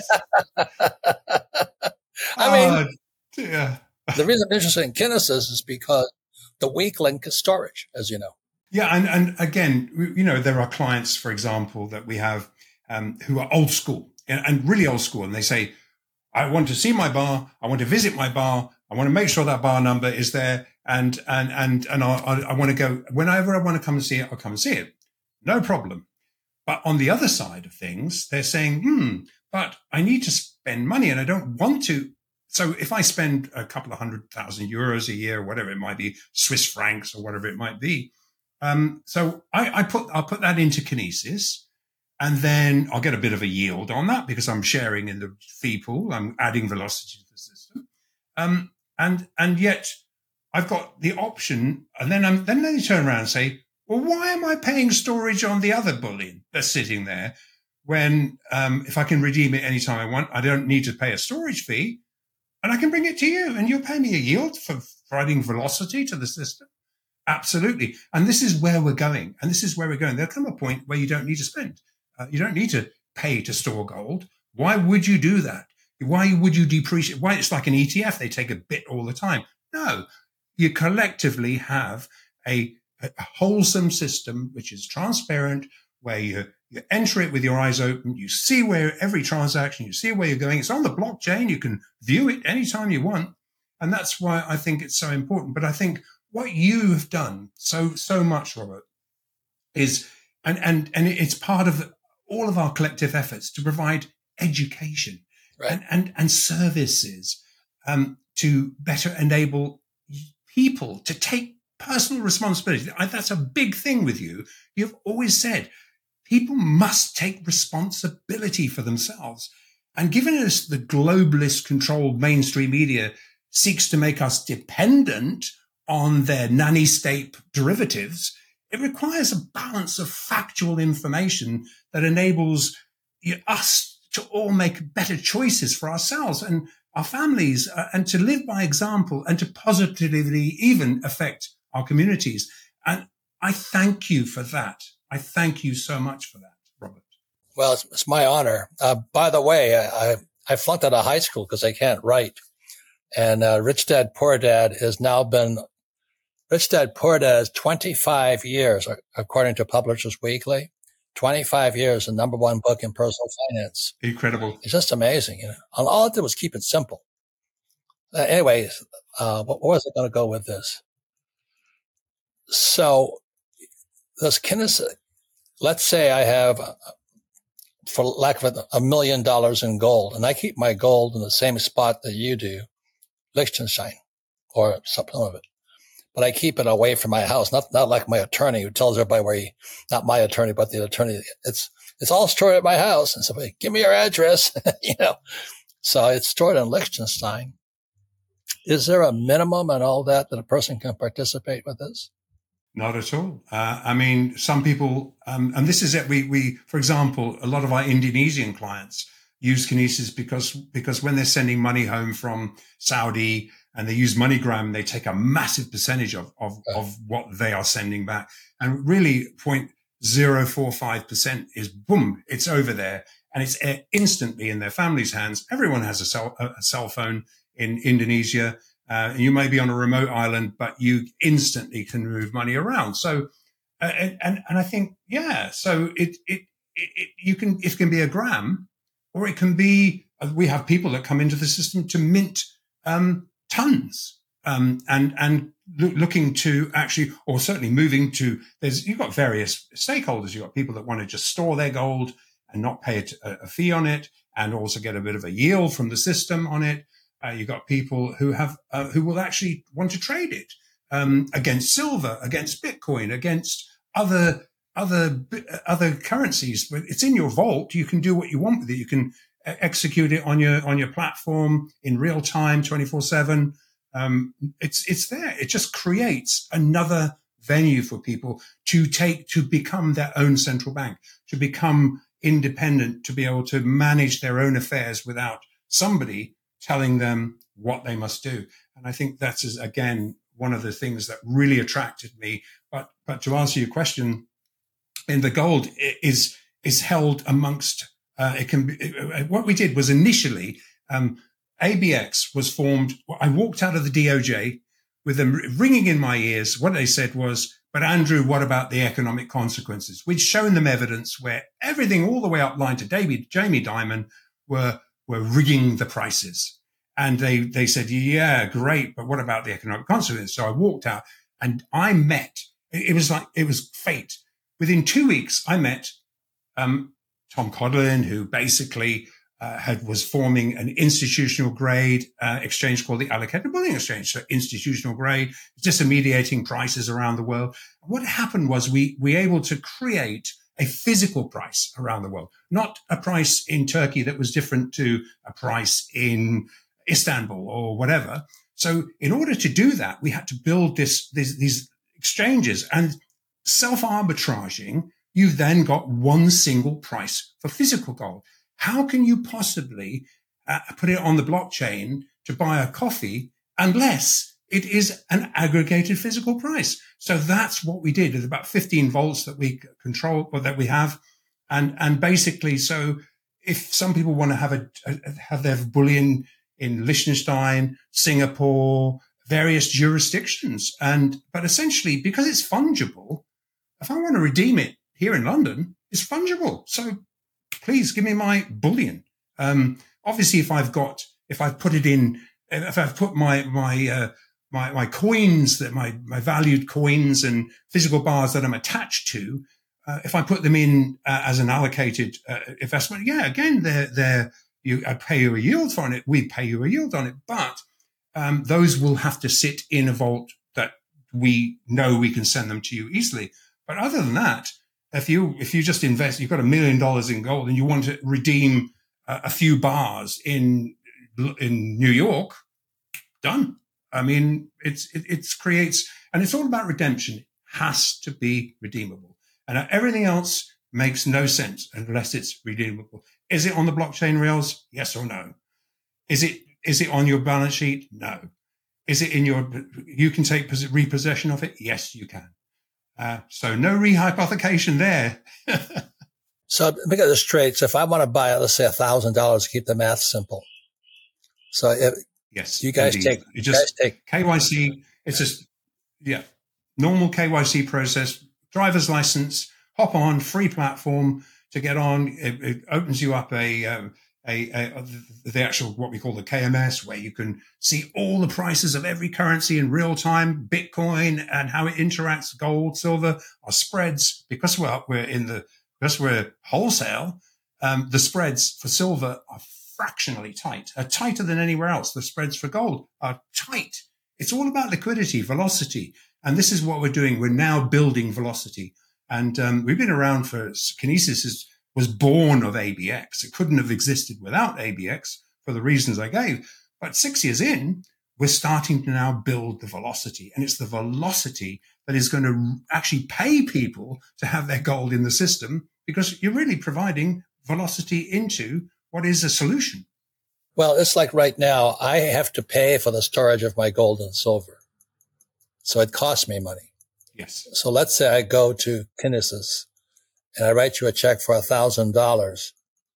mean, oh, dear. The reason I'm interested in Kinesis is because the weak link is storage, as you know. Yeah. And, and again, you know, there are clients, for example, that we have um, who are old school and, and really old school. And they say, I want to see my bar. I want to visit my bar. I want to make sure that bar number is there. And, and, and, and I, I, I want to go whenever I want to come and see it, I'll come and see it. No problem. But on the other side of things, they're saying, hmm, but I need to spend money and I don't want to. So if I spend a couple of hundred thousand euros a year, whatever it might be, Swiss francs or whatever it might be. Um, so I, I put, I'll put that into Kinesis and then I'll get a bit of a yield on that because I'm sharing in the fee pool. I'm adding velocity to the system. Um, and, and yet I've got the option and then I'm, then they turn around and say, well, why am I paying storage on the other bullion that's sitting there when, um, if I can redeem it anytime I want, I don't need to pay a storage fee. And I can bring it to you and you'll pay me a yield for providing velocity to the system. Absolutely. And this is where we're going. And this is where we're going. There'll come a point where you don't need to spend. Uh, you don't need to pay to store gold. Why would you do that? Why would you depreciate? Why? It's like an E T F. They take a bit all the time. No, you collectively have a, a wholesome system, which is transparent, where you You enter it with your eyes open. You see where every transaction, you see where you're going. It's on the blockchain. You can view it anytime you want. And that's why I think it's so important. But I think what you have done so, so much, Robert, is, and, and, and it's part of all of our collective efforts to provide education right. and, and, and services, um, to better enable people to take personal responsibility. That's a big thing with you. You've always said, people must take responsibility for themselves. And given us the globalist controlled mainstream media seeks to make us dependent on their nanny state derivatives, it requires a balance of factual information that enables us to all make better choices for ourselves and our families uh, and to live by example and to positively even affect our communities. And I thank you for that. I thank you so much for that, Robert. Well, it's, it's my honor. Uh, by the way, I, I, I flunked out of high school because I can't write. And uh, Rich Dad, Poor Dad has now been, Rich Dad, Poor Dad is twenty-five years, according to Publishers Weekly, twenty-five years, the number one book in personal finance. Incredible. It's just amazing. You know, all I did was keep it simple. Uh, anyways, uh, where was I going to go with this? So, this Kinesis, let's say I have, for lack of a, a million dollars in gold, and I keep my gold in the same spot that you do, Liechtenstein, or some of it. But I keep it away from my house, not not like my attorney who tells everybody where he, not my attorney, but the attorney. It's it's all stored at my house, and somebody, give me your address, you know. So it's stored in Liechtenstein. Is there a minimum and all that that a person can participate with this? Not at all. Uh, I mean, some people, um, and this is it. We, we, for example, a lot of our Indonesian clients use Kinesis because, because when they're sending money home from Saudi and they use MoneyGram, they take a massive percentage of, of, of what they are sending back. And really zero point zero four five percent is boom, it's over there and it's instantly in their family's hands. Everyone has a cell, a cell phone in Indonesia. Uh, and you may be on a remote island, but you instantly can move money around. So, uh, and, and, and I think, yeah, so it, it, it, it, you can, it can be a gram or it can be, uh, we have people that come into the system to mint, um, tons, um, and, and lo- looking to actually, or certainly moving to, there's, you've got various stakeholders. You've got people that want to just store their gold and not pay a, a fee on it and also get a bit of a yield from the system on it. Uh, you've got people who have uh, who will actually want to trade it um, against silver, against Bitcoin, against other other other currencies. But it's in your vault. You can do what you want with it. You can execute it on your on your platform in real time, twenty-four seven. Um, it's it's there. It just creates another venue for people to take to become their own central bank, to become independent, to be able to manage their own affairs without somebody telling them what they must do. And I think that's, again, one of the things that really attracted me. But but to answer your question, in the gold is is held amongst, uh, it can be, it, what we did was initially, um, A B X was formed. I walked out of the D O J with them ringing in my ears. What they said was, but Andrew, what about the economic consequences? We'd shown them evidence where everything all the way up line to David, Jamie Dimon were were rigging the prices. And they, they said, yeah, great, but what about the economic consequences? So I walked out and I met, it was like, it was fate. Within two weeks, I met um, Tom Codlin, who basically uh, had was forming an institutional grade uh, exchange called the Allocated Bullion Exchange. So institutional grade, disintermediating prices around the world. What happened was we, we were able to create a physical price around the world, not a price in Turkey that was different to a price in Istanbul or whatever. So in order to do that, we had to build this, this these exchanges and self-arbitraging. You've then got one single price for physical gold. How can you possibly uh, put it on the blockchain to buy a coffee unless it is an aggregated physical price? So that's what we did. There's about fifteen volts that we control or that we have. And, and basically, so if some people want to have a, a have their bullion in Liechtenstein, Singapore, various jurisdictions, and, but essentially because it's fungible, if I want to redeem it here in London, it's fungible. So please give me my bullion. Um, obviously if I've got, if I've put it in, if I've put my, my, uh, My, my coins that my, my valued coins and physical bars that I'm attached to, uh, if I put them in uh, as an allocated uh, investment, yeah, again, they're, they're, you, I pay you a yield on it. We pay you a yield on it, but, um, those will have to sit in a vault that we know we can send them to you easily. But other than that, if you, if you just invest, you've got a million dollars in gold and you want to redeem uh, a few bars in, in New York, done. I mean, it's, it it's creates, and it's all about redemption. It has to be redeemable. And everything else makes no sense unless it's redeemable. Is it on the blockchain rails? Yes or no? Is it, is it on your balance sheet? No. Is it in your, you can take repossession of it? Yes, you can. Uh, so no rehypothecation there. So let me get this straight. So if I want to buy, let's say a thousand dollars to keep the math simple. So if, Yes, you guys indeed. take, you just guys take K Y C. It's just, yeah, normal K Y C process, driver's license, hop on, free platform to get on. It, it opens you up a, um, a, a the actual what we call the K M S, where you can see all the prices of every currency in real time, Bitcoin and how it interacts, gold, silver, our spreads. Because we're we're in the because we're wholesale, um, the spreads for silver are fractionally tight, are tighter than anywhere else. The spreads for gold are tight. It's all about liquidity, velocity, and this is what we're doing. We're now building velocity, and um, we've been around for Kinesis is. was born of A B X. It couldn't have existed without A B X for the reasons I gave. But six years in, we're starting to now build the velocity. And it's the velocity that is going to actually pay people to have their gold in the system, because you're really providing velocity into what is a solution. Well, it's like right now, I have to pay for the storage of my gold and silver. So it costs me money. Yes. So let's say I go to Kinesis and I write you a check for a thousand dollars.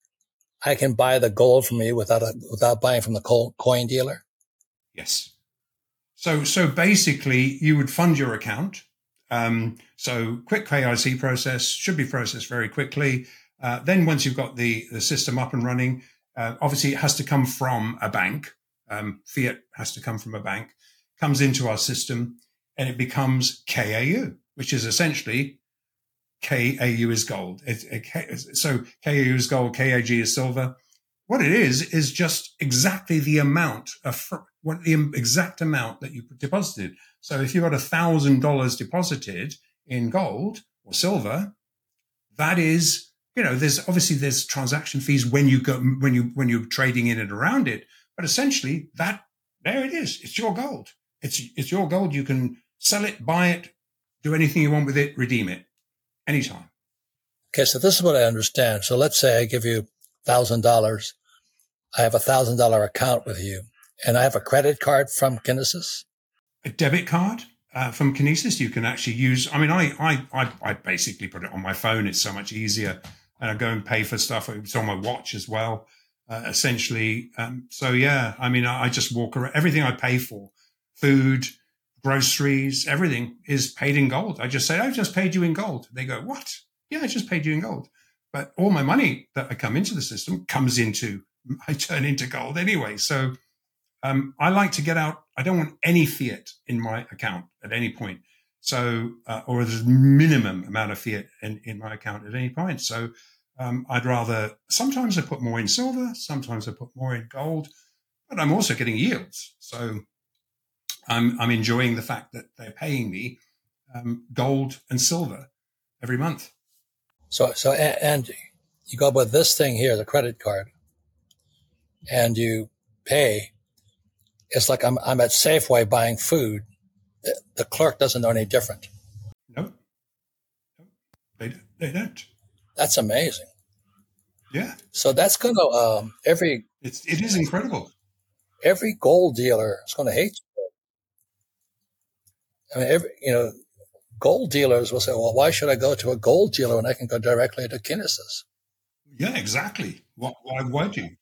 I can buy the gold from you without a, without buying from the coin dealer. Yes. So, so basically you would fund your account. Um, so quick K Y C process should be processed very quickly. Uh, then once you've got the, the system up and running, uh, obviously it has to come from a bank. Um, fiat has to come from a bank, comes into our system, and it becomes K A U, which is essentially K A U is gold. It, it, so K A U is gold, K A G is silver. What it is, is just exactly the amount of what the exact amount that you deposited. So if you got a thousand dollars deposited in gold or silver, that is, you know, there's obviously there's transaction fees when you go, when you, when you're trading in and around it, but essentially that, there it is. It's your gold. It's, it's your gold. You can sell it, buy it, do anything you want with it, redeem it anytime. Okay. So this is what I understand. So let's say I give you a thousand dollars. I have a thousand dollar account with you and I have a credit card from Kinesis. A debit card uh, from Kinesis you can actually use. I mean, I, I, I, I basically put it on my phone. It's so much easier. And I go and pay for stuff. It's on my watch as well, uh, essentially. Um, so yeah, I mean, I, I just walk around. Everything I pay for, food, groceries, everything is paid in gold. I just say, I've just paid you in gold. They go, what? Yeah, I just paid you in gold. But all my money that I come into the system comes into, I turn into gold anyway. So um, I like to get out. I don't want any fiat in my account at any point. So, uh, or there's minimum amount of fiat in, in my account at any point. So um, I'd rather, sometimes I put more in silver, sometimes I put more in gold, but I'm also getting yields. So I'm, I'm enjoying the fact that they're paying me um, gold and silver every month. So, so, and you go with this thing here, the credit card, and you pay. It's like I'm, I'm at Safeway buying food. The, the clerk doesn't know any different. No, no they, they don't. That's amazing. Yeah. So that's going to, um, every, it's, it is incredible. Every gold dealer is going to hate you. I mean, every, you know, gold dealers will say, well, why should I go to a gold dealer when I can go directly to Kinesis? Yeah, exactly. Why, why would you?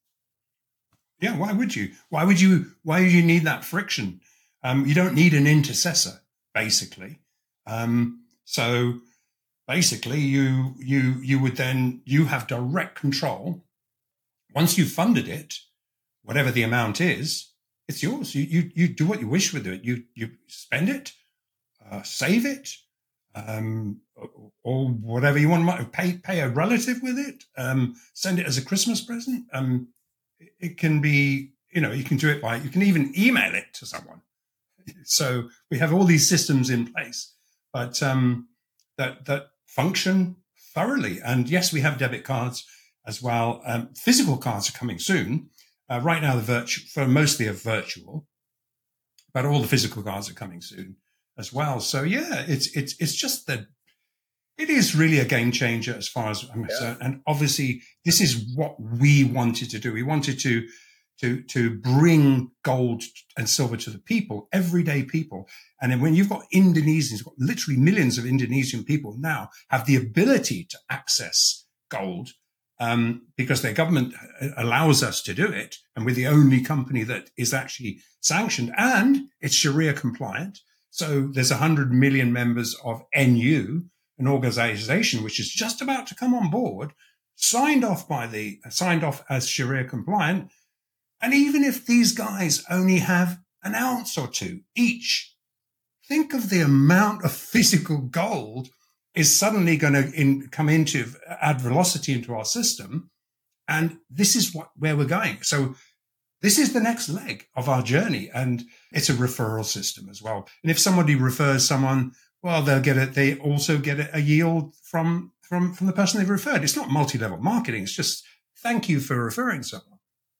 Yeah, why would you? Why would you, why do you need that friction? Um, you don't need an intercessor, basically. Um, so basically you, you, you would then, you have direct control. Once you've funded it, whatever the amount is, it's yours. You, you, you do what you wish with it. You, you spend it, uh, save it, um, or, or whatever you want, pay, pay a relative with it, um, send it as a Christmas present. Um, it can be, you know, you can do it by, you can even email it to someone. So we have all these systems in place, but um, that that function thoroughly. And yes, we have debit cards as well. Um, physical cards are coming soon. Uh, right now, the virtual, for mostly are virtual, but all the physical cards are coming soon as well. So yeah, it's it's it's just that it is really a game changer as far as I'm concerned. Yeah. And obviously, this is what we wanted to do. We wanted to. To, to bring gold and silver to the people, everyday people. And then when you've got Indonesians, got literally millions of Indonesian people now have the ability to access gold um, because their government allows us to do it. And we're the only company that is actually sanctioned and it's Sharia compliant. So there's one hundred million members of N U, an organization which is just about to come on board. signed off by the, signed off as Sharia compliant. And even if these guys only have an ounce or two each, think of the amount of physical gold is suddenly going to in, come into, add velocity into our system. And this is what, where we're going. So this is the next leg of our journey. And it's a referral system as well. And if somebody refers someone, well, they'll get it. They also get a yield from, from, from the person they've referred. It's not multi-level marketing. It's just thank you for referring someone.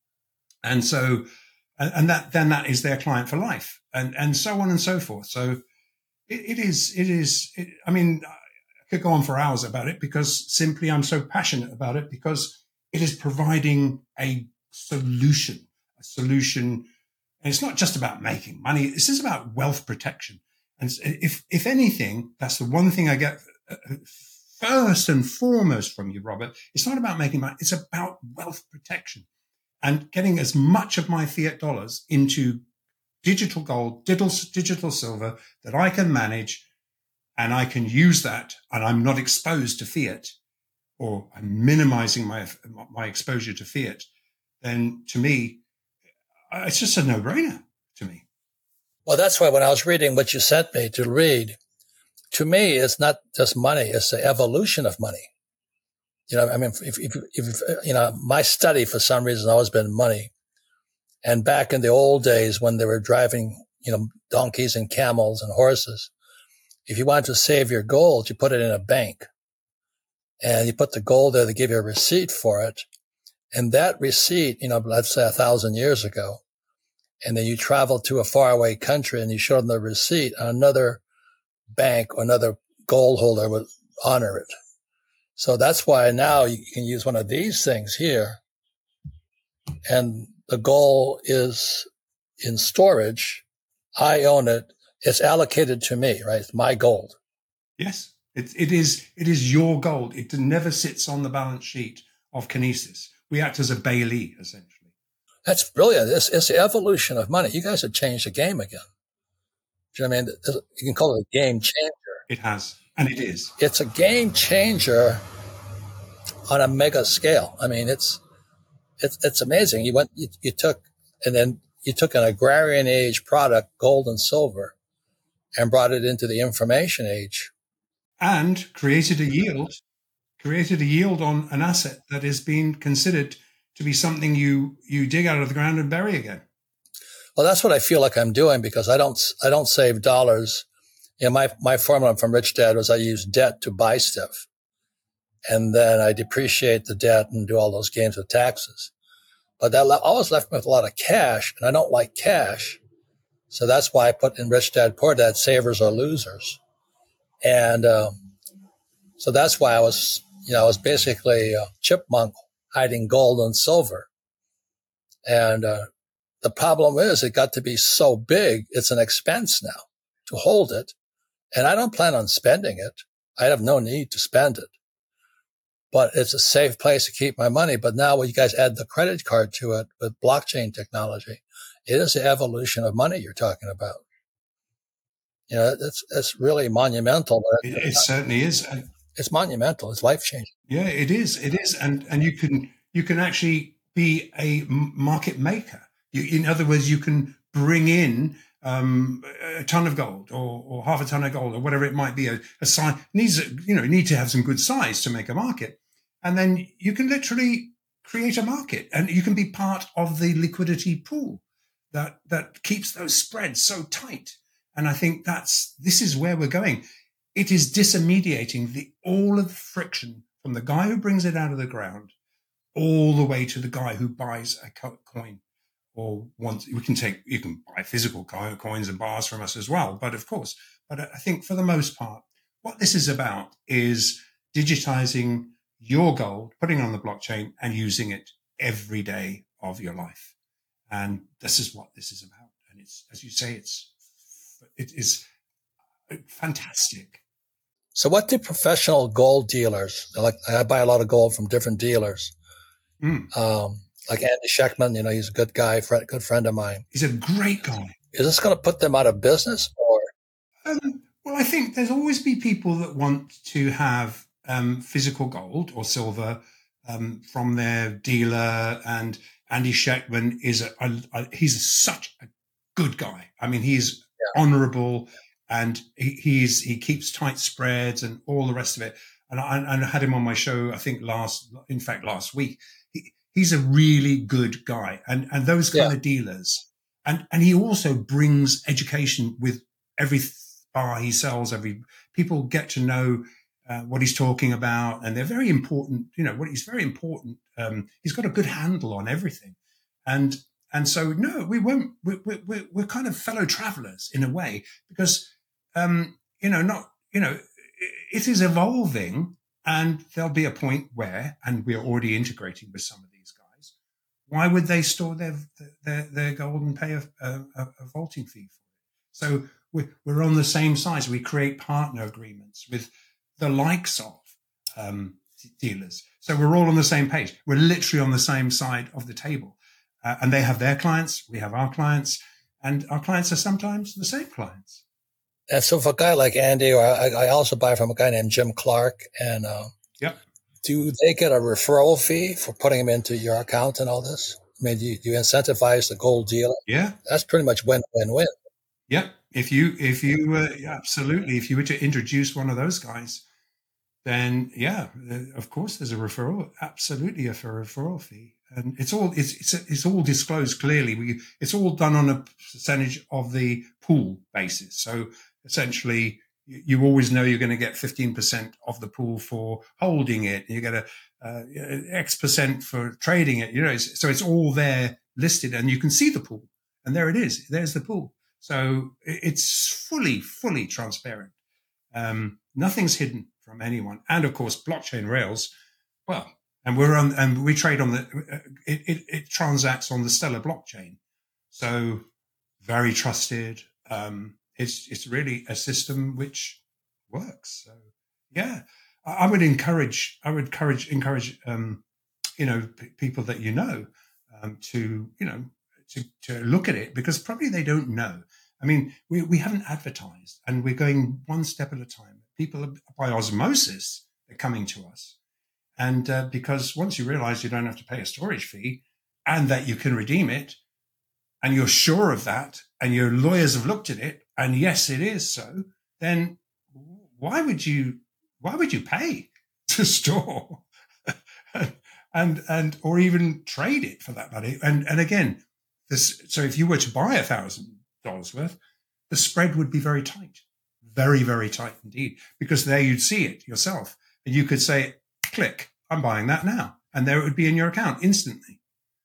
And so, and that, then that is their client for life, and, and so on and so forth. So it, it is, it is, it, I mean, I could go on for hours about it because simply I'm so passionate about it because it is providing a solution, a solution. And it's not just about making money. This is about wealth protection. And if, if anything, that's the one thing I get first and foremost from you, Robert. It's not about making money. It's about wealth protection and getting as much of my fiat dollars into digital gold, digital, digital silver that I can manage, and I can use that, and I'm not exposed to fiat, or I'm minimizing my, my exposure to fiat. Then to me, it's just a no-brainer to me. Well, that's why when I was reading what you sent me to read, to me, it's not just money. It's the evolution of money. You know, I mean, if, if, if, you know, my study for some reason has always been money. And back in the old days when they were driving, you know, donkeys and camels and horses, if you wanted to save your gold, you put it in a bank and you put the gold there. They give you a receipt for it. And that receipt, you know, let's say a thousand years ago, and then you travel to a faraway country and you show them the receipt, another bank or another gold holder would honor it. So that's why now you can use one of these things here, and the gold is in storage. I own it. It's allocated to me, right? It's my gold. Yes, it, it is. It is your gold. It never sits on the balance sheet of Kinesis. We act as a bailee, essentially. That's brilliant. It's, it's the evolution of money. You guys have changed the game again. Do you know what I mean? You can call it a game changer. It has, and it is. It's a game changer on a mega scale. I mean, it's it's it's amazing. You went, you, you took, and then you took an agrarian age product, gold and silver, and brought it into the information age, and created a yield, created a yield on an asset that is being considered to be something you you dig out of the ground and bury again. Well, that's what I feel like I'm doing because I don't I don't save dollars. You know, my my formula from Rich Dad was I use debt to buy stuff, and then I depreciate the debt and do all those games with taxes. But that always left me with a lot of cash, and I don't like cash, so that's why I put in Rich Dad Poor Dad: savers or losers, and um, so that's why I was you know I was basically a chipmunk hiding gold and silver, and uh, the problem is it got to be so big, it's an expense now to hold it. And I don't plan on spending it. I have no need to spend it. But it's a safe place to keep my money. But now when you guys add the credit card to it with blockchain technology, it is the evolution of money you're talking about. You know, it's, it's really monumental. It, it certainly is. It's monumental. It's life-changing. Yeah, it is. It is. And, and you can, you can actually be a market maker. You, in other words, you can bring in um, a ton of gold or, or half a ton of gold or whatever it might be. A, a size needs, you know, you need to have some good size to make a market, and then you can literally create a market, and you can be part of the liquidity pool that that keeps those spreads so tight. And I think that's this is where we're going. It is disintermediating the all of the friction from the guy who brings it out of the ground all the way to the guy who buys a coin. Or once we can take, you can buy physical coins and bars from us as well. But of course, but I think for the most part, what this is about is digitizing your gold, putting it on the blockchain and using it every day of your life. And this is what this is about. And it's, as you say, it's, it is fantastic. So what do professional gold dealers, like I buy a lot of gold from different dealers, mm. um, like Andy Sheckman, you know, he's a good guy, friend, good friend of mine. He's a great guy. Is this going to put them out of business, or? Um, well, I think there's always be people that want to have um, physical gold or silver um, from their dealer. And Andy Sheckman is a, a, a he's such a good guy. I mean, he's yeah. honorable, and he, he's he keeps tight spreads and all the rest of it. And I, and I had him on my show, I think last, in fact, last week. He, he's a really good guy, and and those kind yeah. of dealers. And and he also brings education with every bar he sells. Every people get to know uh, what he's talking about, and they're very important. You know, what he's very important. Um, he's got a good handle on everything, and and so no, we won't. We, we, we're kind of fellow travelers in a way, because um, you know, not you know, it is evolving, and there'll be a point where, and we're already integrating with some of these guys. Why would they store their their, their gold and pay a, a, a vaulting fee for it? So we're, we're on the same side. We create partner agreements with the likes of um, dealers. So we're all on the same page. We're literally on the same side of the table. Uh, and they have their clients, we have our clients, and our clients are sometimes the same clients. And so for a guy like Andy, or I, I also buy from a guy named Jim Clark, and uh, yep. do they get a referral fee for putting them into your account and all this? I mean, do you, do you incentivize the gold dealer? Yeah. That's pretty much win-win-win. Yeah. If you, if you, uh, yeah, absolutely. If you were to introduce one of those guys, then yeah, of course there's a referral, absolutely a referral fee. And it's all, it's, it's, it's all disclosed clearly. We, it's all done on a percentage of the pool basis. So essentially, you always know you're going to get fifteen percent of the pool for holding it. You get a, uh, X percent for trading it, you know, it's, so it's all there listed, and you can see the pool, and there it is. There's the pool. So it's fully, fully transparent. Um, nothing's hidden from anyone. And of course, blockchain rails, well, and we're on, and we trade on the, it, it, it transacts on the Stellar blockchain. So very trusted. Um, it's, it's really a system which works. So yeah, I, I would encourage, I would encourage, encourage, um, you know, p- people that you know, um, to, you know, to, to look at it, because probably they don't know. I mean, we, we haven't advertised, and we're going one step at a time. People are, by osmosis, they're coming to us. And uh, because once you realize you don't have to pay a storage fee and that you can redeem it, and you're sure of that, and your lawyers have looked at it, and yes, it is so, then why would you, why would you pay to store and, and, or even trade it for that money? And, and again, this, so if you were to buy a thousand dollars worth, the spread would be very tight, very, very tight indeed, because there you'd see it yourself, and you could say, click, I'm buying that now. And there it would be in your account instantly.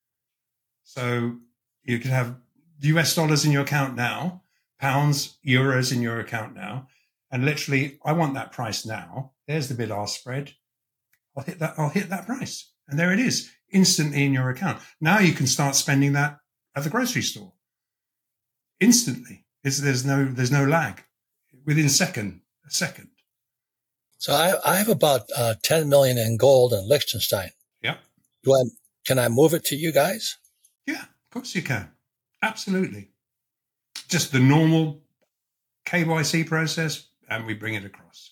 So you could have U S dollars in your account now, pounds, euros in your account now. And literally, I want that price now. There's the bid ask spread. I'll hit that, I'll hit that price. And there it is, instantly in your account. Now you can start spending that at the grocery store. Instantly. It's, there's no, there's no lag. Within a second, a second. So I, I have about uh, ten million in gold in Liechtenstein. Yeah. Do I, can I move it to you guys? Yeah, of course you can. Absolutely. Just the normal K Y C process, and we bring it across.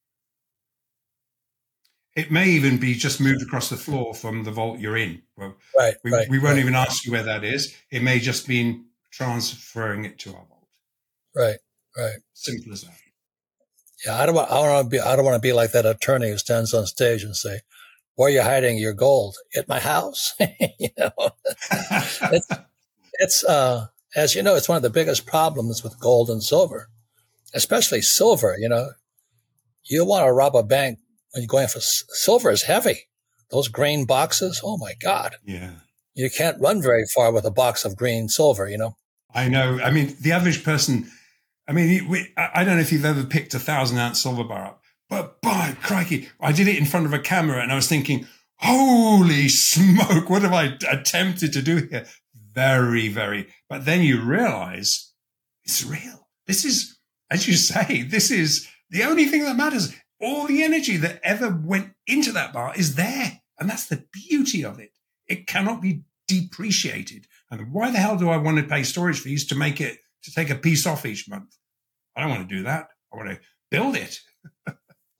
It may even be just moved across the floor from the vault you're in. Well, right, we, right, we won't right. even ask you where that is. It may just mean transferring it to our vault. Right, right. Simple as that. Yeah, I don't want. I don't want to be. I don't want to be like that attorney who stands on stage and say, "Where are you hiding your gold? At my house." you know, it's, it's uh, as you know, it's one of the biggest problems with gold and silver, especially silver. You know, you want to rob a bank when you're going for silver is heavy. Those green boxes. Oh my God. Yeah. You can't run very far with a box of green silver. You know. I know. I mean, the average person. I mean, we, I don't know if you've ever picked a thousand ounce silver bar up, but by crikey, I did it in front of a camera, and I was thinking, holy smoke, what have I attempted to do here? Very, very. But then you realize it's real. This is, as you say, this is the only thing that matters. All the energy that ever went into that bar is there. And that's the beauty of it. It cannot be depreciated. And why the hell do I want to pay storage fees to make it, to take a piece off each month? I don't want to do that. I want to build it.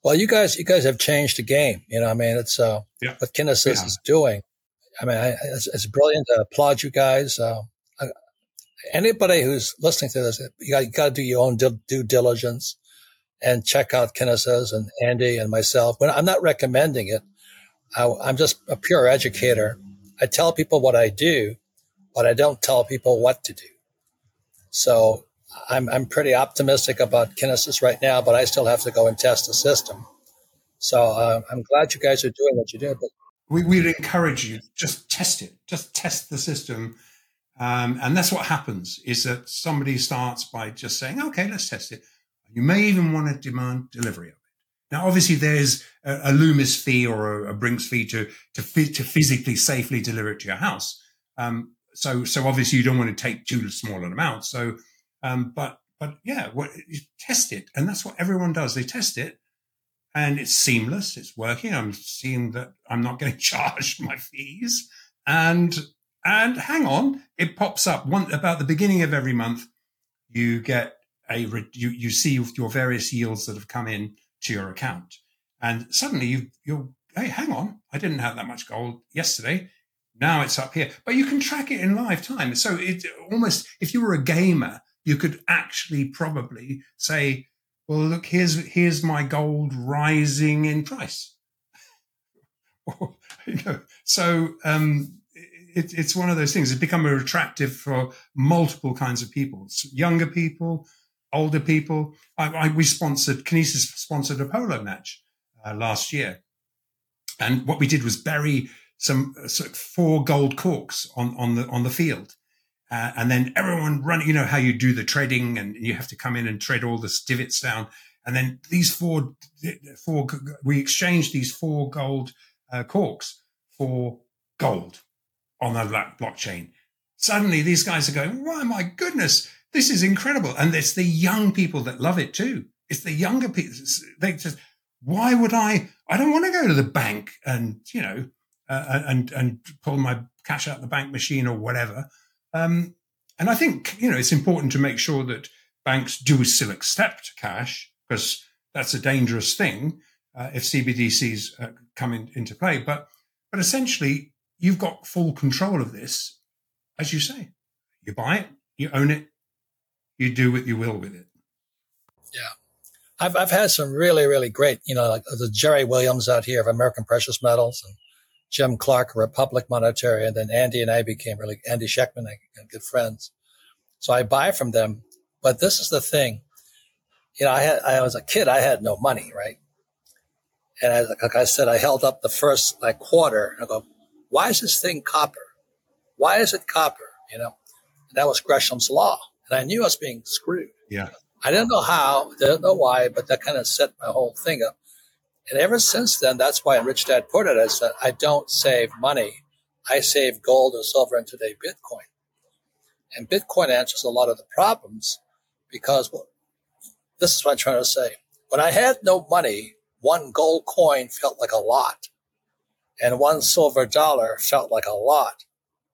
Well, you guys, you guys have changed the game. You know, I mean, it's uh, Yeah. what Kinesis Yeah. is doing. I mean, I, it's, it's brilliant. I applaud you guys. Uh, I, anybody who's listening to this, you got, you got to do your own due, due diligence and check out Kinesis and Andy and myself. But I'm not recommending it. I, I'm just a pure educator. I tell people what I do, but I don't tell people what to do. So I'm I'm pretty optimistic about Kinesis right now, but I still have to go and test the system. So uh, I'm glad you guys are doing what you do. But We, we'd encourage you, just test it, just test the system. Um, and that's what happens, is that somebody starts by just saying, okay, let's test it. You may even want to demand delivery of it. Now, obviously, there's a, a Loomis fee or a, a Brinks fee to, to, to physically, safely deliver it to your house. Um, so, so obviously, you don't want to take too small an amount. So, um, but, but yeah, what, you test it. And that's what everyone does. They test it. And it's seamless. It's working. I'm seeing that I'm not getting charged my fees. And and hang on, it pops up one about the beginning of every month. You get a you you see your various yields that have come in to your account, and suddenly you you're hey, hang on, I didn't have that much gold yesterday. Now it's up here, but you can track it in live time. So it almost, if you were a gamer, you could actually probably say, well, look, here's here's my gold rising in price. you know, so um, it, it's one of those things. It's become attractive for multiple kinds of people: younger people, older people. I, I, we sponsored Kinesis sponsored a polo match uh, last year, and what we did was bury some uh, sort of four gold corks on on the on the field. Uh, and then everyone running, you know, how you do the treading and you have to come in and tread all the divots down. And then these four, four, we exchanged these four gold uh, corks for gold on the blockchain. Suddenly these guys are going, wow, my goodness, this is incredible. And it's the young people that love it too. It's the younger people. They just, why would I, I don't want to go to the bank and, you know, uh, and, and pull my cash out the bank machine or whatever. Um, and I think, you know, it's important to make sure that banks do still accept cash, because that's a dangerous thing uh, if C B D Cs uh, come in, into play. But but essentially, you've got full control of this, as you say. You buy it, you own it, you do what you will with it. yeah, I've I've had some really really great, you know, like the Jerry Williams out here of American Precious Metals, and Jim Clark, Republic Monetary, and then Andy and I became really, Andy Sheckman, and good friends. So I buy from them. But this is the thing. You know, I had, I was a kid, I had no money, right? And I, like I said, I held up the first like quarter and I go, why is this thing copper? Why is it copper? You know, and that was Gresham's law. And I knew I was being screwed. Yeah. I didn't know how, didn't know why, but that kind of set my whole thing up. And ever since then, that's why in Rich Dad Poor Dad, I said, I don't save money. I save gold and silver and today Bitcoin. And Bitcoin answers a lot of the problems because, well, this is what I'm trying to say. When I had no money, one gold coin felt like a lot. And one silver dollar felt like a lot.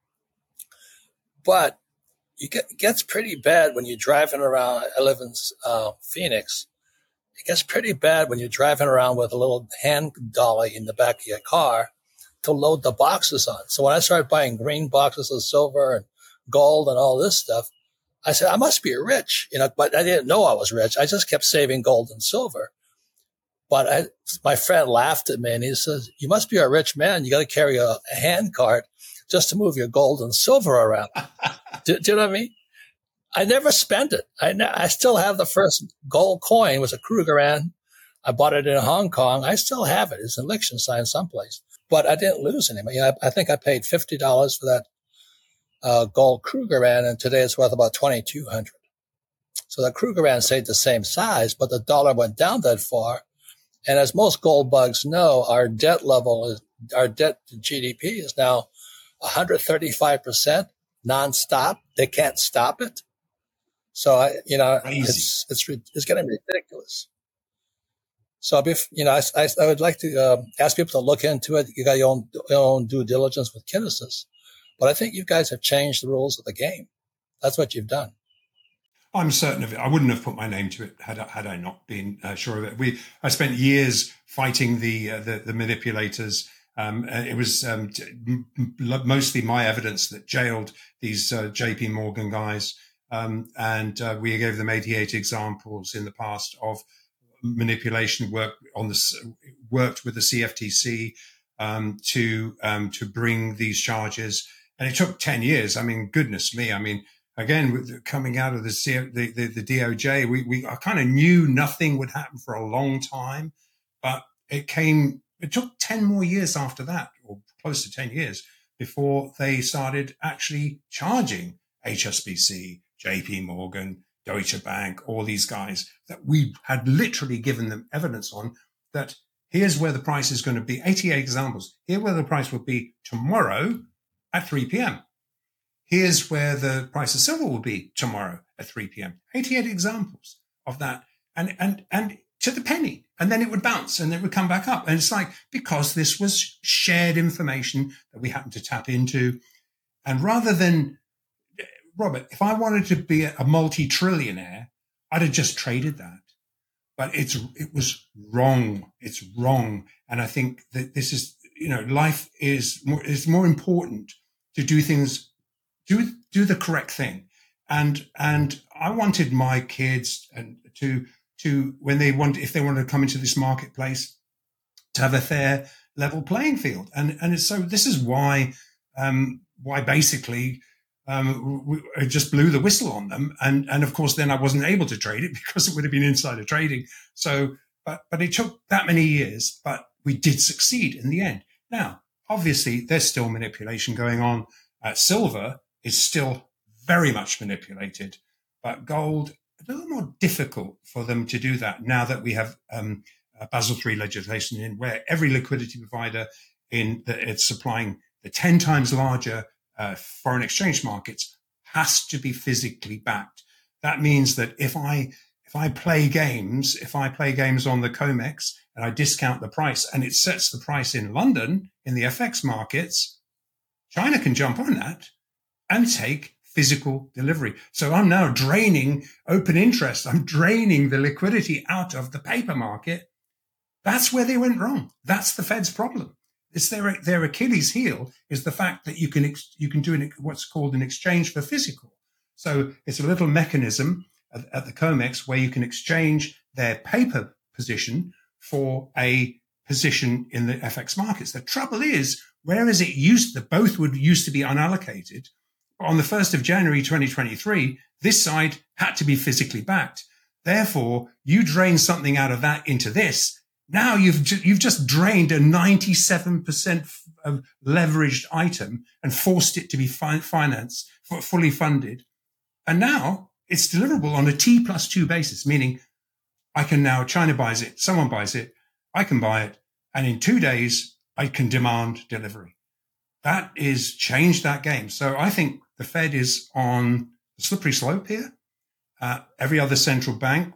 But you get, it gets pretty bad when you're driving around. I live in uh, Phoenix. It gets pretty bad when you're driving around with a little hand dolly in the back of your car to load the boxes on. So when I started buying green boxes of silver and gold and all this stuff, I said, I must be rich, you know, but I didn't know I was rich. I just kept saving gold and silver. But I, my friend laughed at me and he says, you must be a rich man. You got to carry a, a hand cart just to move your gold and silver around. do, do you know what I mean? I never spent it. I, ne- I still have the first gold coin. It was a Krugerrand. I bought it in Hong Kong. I still have it. It's in Liechtenstein someplace. But I didn't lose any money. You know, I, I think I paid fifty dollars for that uh, gold Krugerrand, and today it's worth about twenty-two hundred dollars. So the Krugerrand stayed the same size, but the dollar went down that far. And as most gold bugs know, our debt level is, our debt to G D P is now one hundred thirty-five percent nonstop. They can't stop it. So I, you know, Crazy. it's, it's, it's getting ridiculous. So, if, you know, I, I, I would like to uh, ask people to look into it. You got your own, your own due diligence with Kinesis, but I think you guys have changed the rules of the game. That's what you've done. I'm certain of it. I wouldn't have put my name to it had I, had I not been uh, sure of it. We I spent years fighting the uh, the, the manipulators. Um, it was um, t- m- mostly my evidence that jailed these uh, J P Morgan guys, um, and uh, we gave them eighty-eight examples in the past of manipulation work on the worked with the C F T C um, to um, to bring these charges, and it took ten years. I mean, goodness me! I mean. Again, with coming out of the, the, the, the D O J, we, we I kind of knew nothing would happen for a long time, but it came, it took ten more years after that, or close to ten years, before they started actually charging H S B C, J P Morgan, Deutsche Bank, all these guys that we had literally given them evidence on that here's where the price is going to be. eighty-eight examples. Here where the price will be tomorrow at three p.m. Here's where the price of silver will be tomorrow at three p.m. eighty-eight examples of that. And, and, and to the penny. And then it would bounce and it would come back up. And it's like, because this was shared information that we happened to tap into. And rather than, Robert, if I wanted to be a multi-trillionaire, I'd have just traded that. But it's, it was wrong. It's wrong. And I think that this is, you know, life is more, is more important to do things Do do the correct thing, and and I wanted my kids and to to when they want if they wanted to come into this marketplace to have a fair level playing field, and and so this is why um, why basically um, we, I just blew the whistle on them, and and of course then I wasn't able to trade it because it would have been insider trading. So, but but it took that many years, but we did succeed in the end. Now, obviously, there's still manipulation going on. Uh, silver is still very much manipulated, but gold, a little more difficult for them to do that now that we have um, uh, Basel three legislation in where every liquidity provider in the, it's supplying the ten times larger uh, foreign exchange markets has to be physically backed. That means that if I if I play games, if I play games on the COMEX and I discount the price and it sets the price in London in the F X markets, China can jump on that and take physical delivery. So I'm now draining open interest. I'm draining the liquidity out of the paper market. That's where they went wrong. That's the Fed's problem. It's their, their Achilles heel is the fact that you can, ex, you can do an, what's called an exchange for physical. So it's a little mechanism at, at the COMEX where you can exchange their paper position for a position in the F X markets. The trouble is, whereas it used to, both would used to be unallocated, on the first of January twenty twenty-three, this side had to be physically backed. Therefore, you drain something out of that into this. Now you've ju- you've just drained a ninety-seven percent f- leveraged item and forced it to be fi- financed, f- fully funded. And now it's deliverable on a T plus two basis, meaning I can now, China buys it, someone buys it, I can buy it, and in two days, I can demand delivery. That is changed that game. So I think the Fed is on a slippery slope here. Uh, every other central bank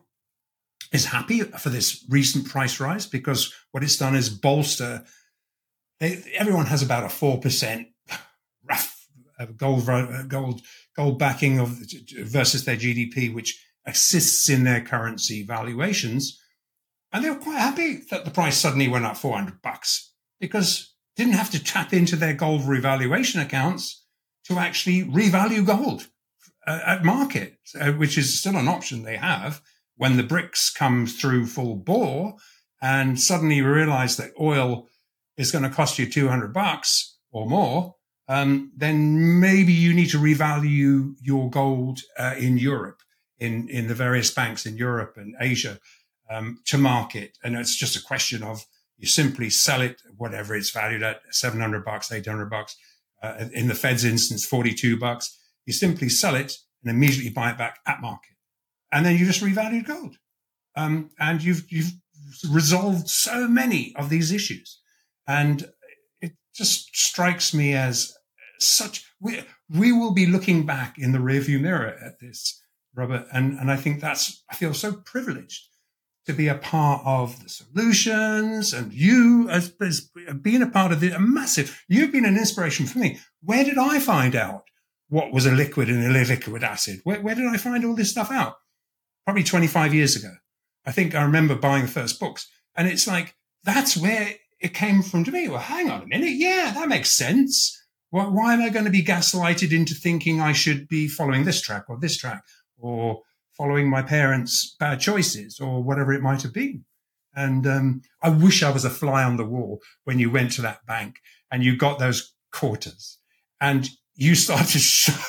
is happy for this recent price rise because what it's done is bolster. They, everyone has about a four percent rough uh, gold, uh, gold, gold backing of versus their G D P, which assists in their currency valuations. And they were quite happy that the price suddenly went up four hundred bucks because didn't have to tap into their gold revaluation accounts to actually revalue gold uh, at market, uh, which is still an option they have when the BRICS comes through full bore and suddenly you realize that oil is going to cost you two hundred bucks or more, um, then maybe you need to revalue your gold uh, in Europe, in, in the various banks in Europe and Asia um, to market. And it's just a question of you simply sell it, whatever it's valued at, seven hundred bucks, eight hundred bucks. Uh, in the Fed's instance, forty-two bucks. You simply sell it and immediately buy it back at market. And then you just revalue gold. Um, and you've, you've resolved so many of these issues. And it just strikes me as such, we, we will be looking back in the rearview mirror at this, Robert. And, and I think that's, I feel so privileged to be a part of the solutions, and you as, as being a part of the a massive, you've been an inspiration for me. Where did I find out what was a liquid and a liquid acid. Where, where did I find all this stuff out? Probably twenty-five years ago. I think I remember buying the first books. And it's like, that's where it came from to me. Well, hang on a minute. Yeah, that makes sense. Why, why am I going to be gaslighted into thinking I should be following this track or this track or following my parents' bad choices or whatever it might have been? And um, I wish I was a fly on the wall when you went to that bank and you got those quarters and you started sho-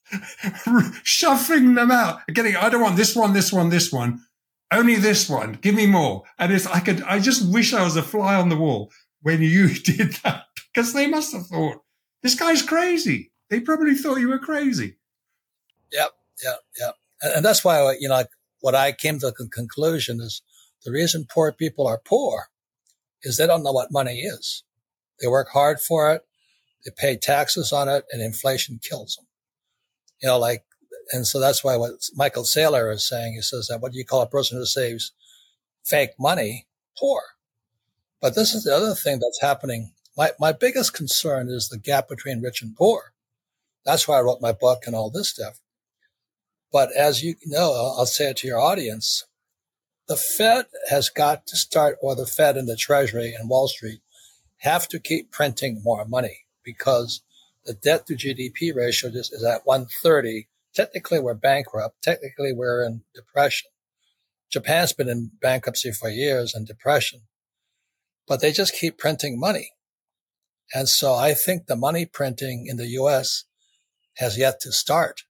shuffling them out, getting, I don't want this one, this one, this one, only this one, give me more. And it's, I could, I just wish I was a fly on the wall when you did that, because they must have thought, this guy's crazy. They probably thought you were crazy. Yep, yep, yep. And, and that's why, you know, like, what I came to the conclusion is the reason poor people are poor is they don't know what money is. They work hard for it. They pay taxes on it, and inflation kills them. You know, like, and so that's why what Michael Saylor is saying, he says that what do you call a person who saves fake money? Poor. But this is the other thing that's happening. My, my biggest concern is the gap between rich and poor. That's why I wrote my book and all this stuff. But as you know, I'll say it to your audience, the Fed has got to start, or the Fed and the Treasury and Wall Street have to keep printing more money, because the debt to G D P ratio just is at one thirty. Technically, we're bankrupt. Technically, we're in depression. Japan's been in bankruptcy for years and depression, but they just keep printing money. And so I think the money printing in the U S has yet to start.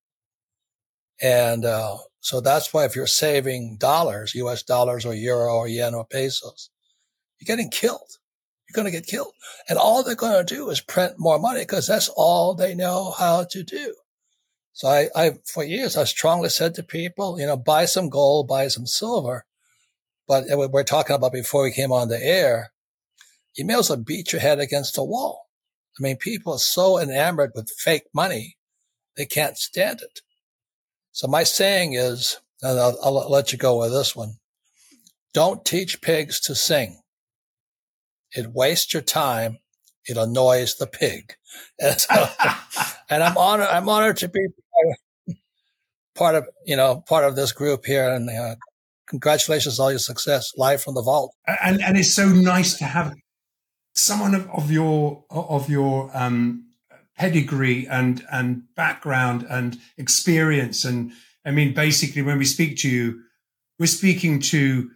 And uh, so that's why if you're saving dollars, U S dollars or euro or yen or pesos, you're getting killed. You're going to get killed. And all they're going to do is print more money, because that's all they know how to do. So I, I, for years, I strongly said to people, you know, buy some gold, buy some silver. But we're talking about before we came on the air, you may as well beat your head against a wall. I mean, people are so enamored with fake money, they can't stand it. So my saying is, and I'll, I'll let you go with this one, don't teach pigs to sing. It wastes your time. It annoys the pig. And, so, and I'm honored. I'm honored to be part of, you know, part of this group here. And uh, congratulations on all your success, live from the vault. And and it's so nice to have someone of, of your of your um, pedigree and and background and experience. And I mean, basically, when we speak to you, we're speaking to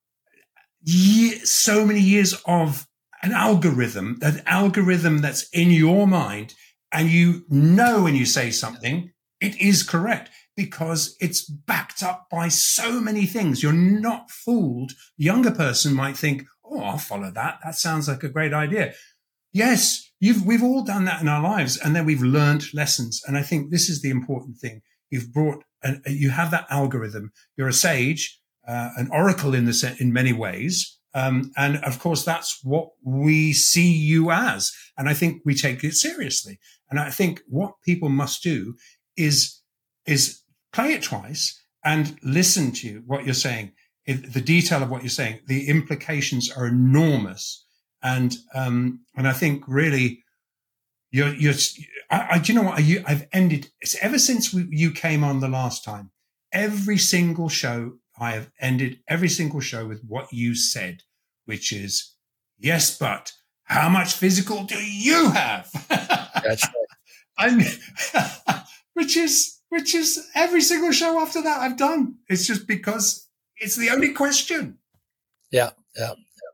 Year, so many years of an algorithm, that algorithm that's in your mind, and you know when you say something, it is correct because it's backed up by so many things. You're not fooled. The younger person might think, oh, I'll follow that. That sounds like a great idea. Yes, you've, we've all done that in our lives, and then we've learned lessons. And I think this is the important thing. You've brought, an, you have that algorithm. You're a sage. Uh, an oracle in the in many ways, um, and of course that's what we see you as. And I think we take it seriously. And I think what people must do is is play it twice and listen to what you're saying. If the detail of what you're saying, the implications are enormous. And um, and I think really, you're you're. I, I do you know what? I, I've ended. It's ever since we, you came on the last time. Every single show. I have ended every single show with what you said, which is, yes, but how much physical do you have? That's right. I mean, which is, which is every single show after that I've done. It's just because it's the only question. Yeah. Yeah. yeah.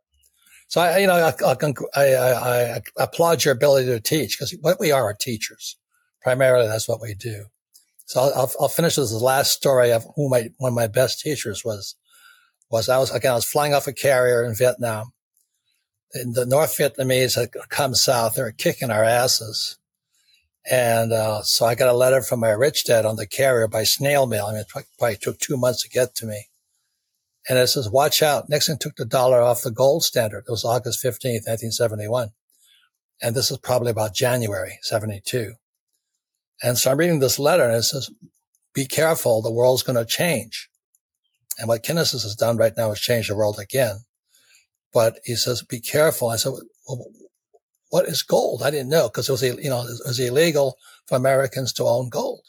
So I, you know, I, I, I, I applaud your ability to teach, because what we are are teachers. Primarily, that's what we do. So I'll, I'll finish with the last story of who my, one of my best teachers was, was I was, again, I was flying off a carrier in Vietnam. And the North Vietnamese had come south. They were kicking our asses. And, uh, so I got a letter from my rich dad on the carrier by snail mail. I mean, it probably took two months to get to me. And it says, watch out. Nixon took the dollar off the gold standard. It was August fifteenth, nineteen seventy-one. And this is probably about January seventy-two. And so I'm reading this letter, and it says, be careful, the world's going to change. And what Kinesis has done right now is change the world again. But he says, be careful. I said, well, what is gold? I didn't know because it was, you know, it was illegal for Americans to own gold.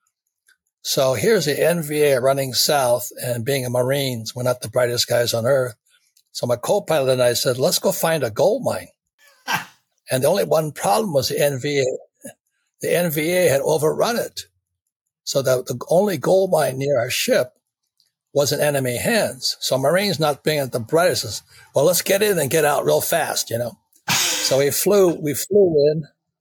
So here's the N V A running south, and being a Marines, we're not the brightest guys on earth. So my co-pilot and I said, let's go find a gold mine. And the only one problem was the N V A. The N V A had overrun it. So that the only gold mine near our ship was in enemy hands. So Marines, not being the brightest, says, well, let's get in and get out real fast, you know. So we flew, we flew in.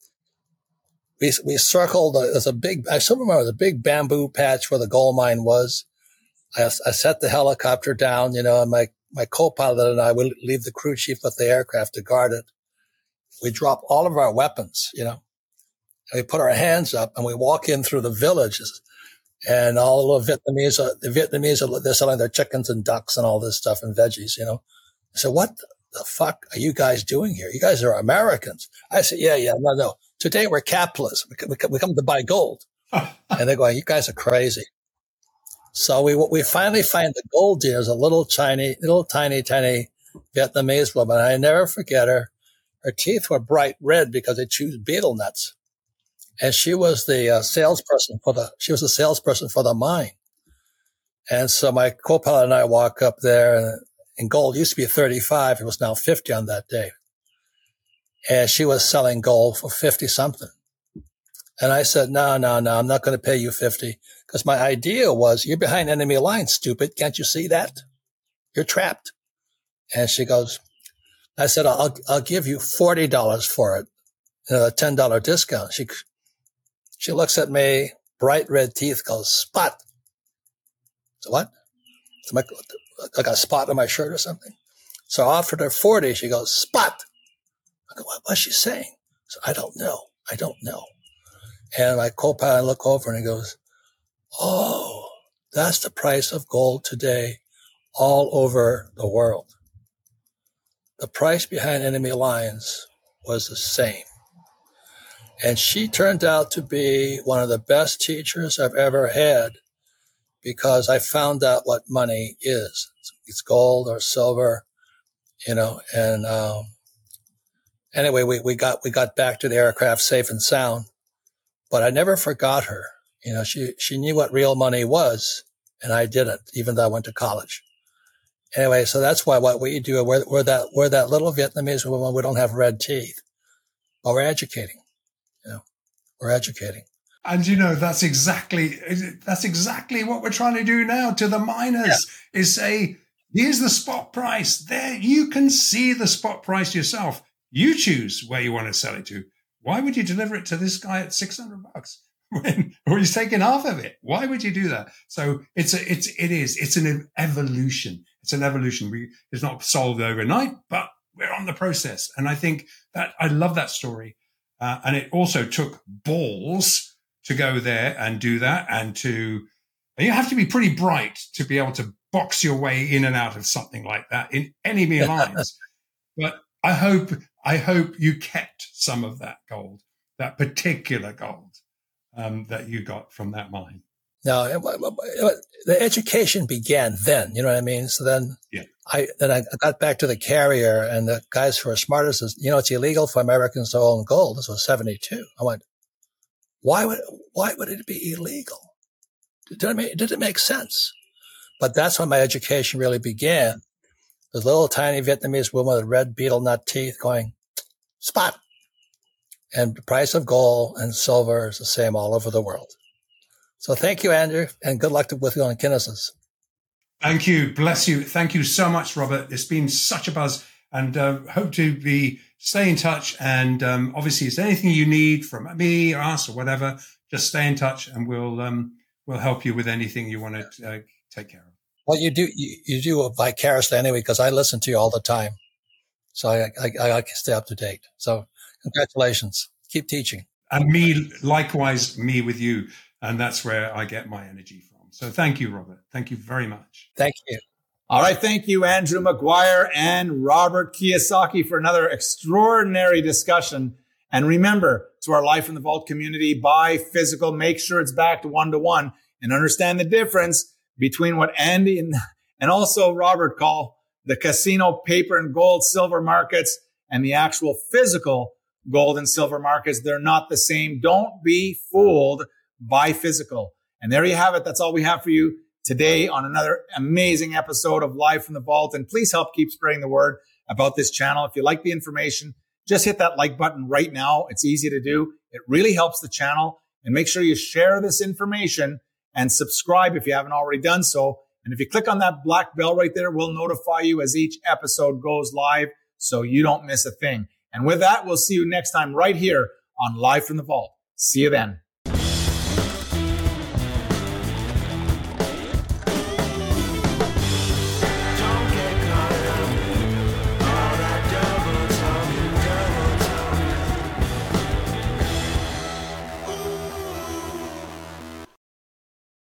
We, we circled, there's a big, I still remember the big bamboo patch where the gold mine was. I, I set the helicopter down, you know, and my, my co-pilot and I would leave the crew chief with the aircraft to guard it. We drop all of our weapons, you know, and we put our hands up and we walk in through the villages, and all the little Vietnamese, are, the Vietnamese are, they're selling their chickens and ducks and all this stuff and veggies, you know. I said, what the fuck are you guys doing here? You guys are Americans. I said, yeah, yeah, no, no. Today we're capitalists. We, we, we come to buy gold. And they're going, you guys are crazy. So we we finally find the gold dealer is a little tiny, little tiny, tiny Vietnamese woman. I never forget her. Her teeth were bright red because they chewed betel nuts. And she was the uh, salesperson for the, she was the salesperson for the mine. And so my co-pilot and I walk up there, and, and gold used to be thirty-five. It was now fifty on that day. And she was selling gold for fifty something. And I said, no, no, no, I'm not going to pay you fifty. Because my idea was, you're behind enemy lines, stupid. Can't you see that? You're trapped. And she goes, I said, I'll, I'll give you forty dollars for it. You know, a ten dollars discount. She, she looks at me, bright red teeth, goes, spot. So what? So my, I got a spot on my shirt or something. So I offered her forty. She goes, spot. I go, what was she saying? So I don't know. I don't know. And my co-pilot look over and he goes, oh, that's the price of gold today all over the world. The price behind enemy lines was the same. And she turned out to be one of the best teachers I've ever had, because I found out what money is. It's gold or silver, you know, and, um, anyway, we, we got, we got back to the aircraft safe and sound, but I never forgot her. You know, she, she knew what real money was, and I didn't, even though I went to college. Anyway, so that's why what we do, we're, we're that, we're that little Vietnamese woman. We don't have red teeth, but we're educating, you know, we're educating. And, you know, that's exactly, that's exactly what we're trying to do now to the miners, yeah. Is say, here's the spot price there. You can see the spot price yourself. You choose where you want to sell it to. Why would you deliver it to this guy at six hundred bucks when, or he's taking half of it? Why would you do that? So it's a, it's, it is, it's an evolution. It's an evolution. We, it's not solved overnight, but we're on the process. And I think that I love that story. Uh, and it also took balls to go there and do that. And to, and you have to be pretty bright to be able to box your way in and out of something like that in enemy lines. But I hope, I hope you kept some of that gold, that particular gold um, that you got from that mine. No, it, it, the education began then, you know what I mean? So then yeah. I, then I got back to the carrier, and the guys who were smartest says, you know, it's illegal for Americans to own gold. This was seventy-two. I went, why would, why would it be illegal? Did it make, did it make sense? But that's when my education really began. This little tiny Vietnamese woman with red betel nut teeth going, spot. And the price of gold and silver is the same all over the world. So thank you, Andrew, and good luck with you on Guinnesses. Thank you. Bless you. Thank you so much, Robert. It's been such a buzz, and uh, hope to be stay in touch. And um, obviously, if there's anything you need from me or us or whatever, just stay in touch, and we'll um, we'll help you with anything you want to uh, take care of. Well, you do you, you do vicariously anyway, because I listen to you all the time, so I, I I can stay up to date. So congratulations. Keep teaching. And me, likewise, me with you. And that's where I get my energy from. So thank you, Robert. Thank you very much. Thank you. All right. Thank you, Andrew Maguire and Robert Kiyosaki, for another extraordinary discussion. And remember, to our Life in the Vault community, buy physical, make sure it's backed one-to-one, and understand the difference between what Andy and, and also Robert call the casino paper and gold silver markets and the actual physical gold and silver markets. They're not the same. Don't be fooled by physical. And there you have it. That's all we have for you today on another amazing episode of Live from the Vault. And please help keep spreading the word about this channel. If you like the information, just hit that like button right now. It's easy to do. It really helps the channel. And make sure you share this information and subscribe if you haven't already done so. And if you click on that black bell right there, we'll notify you as each episode goes live so you don't miss a thing. And with that, we'll see you next time right here on Live from the Vault. See you then.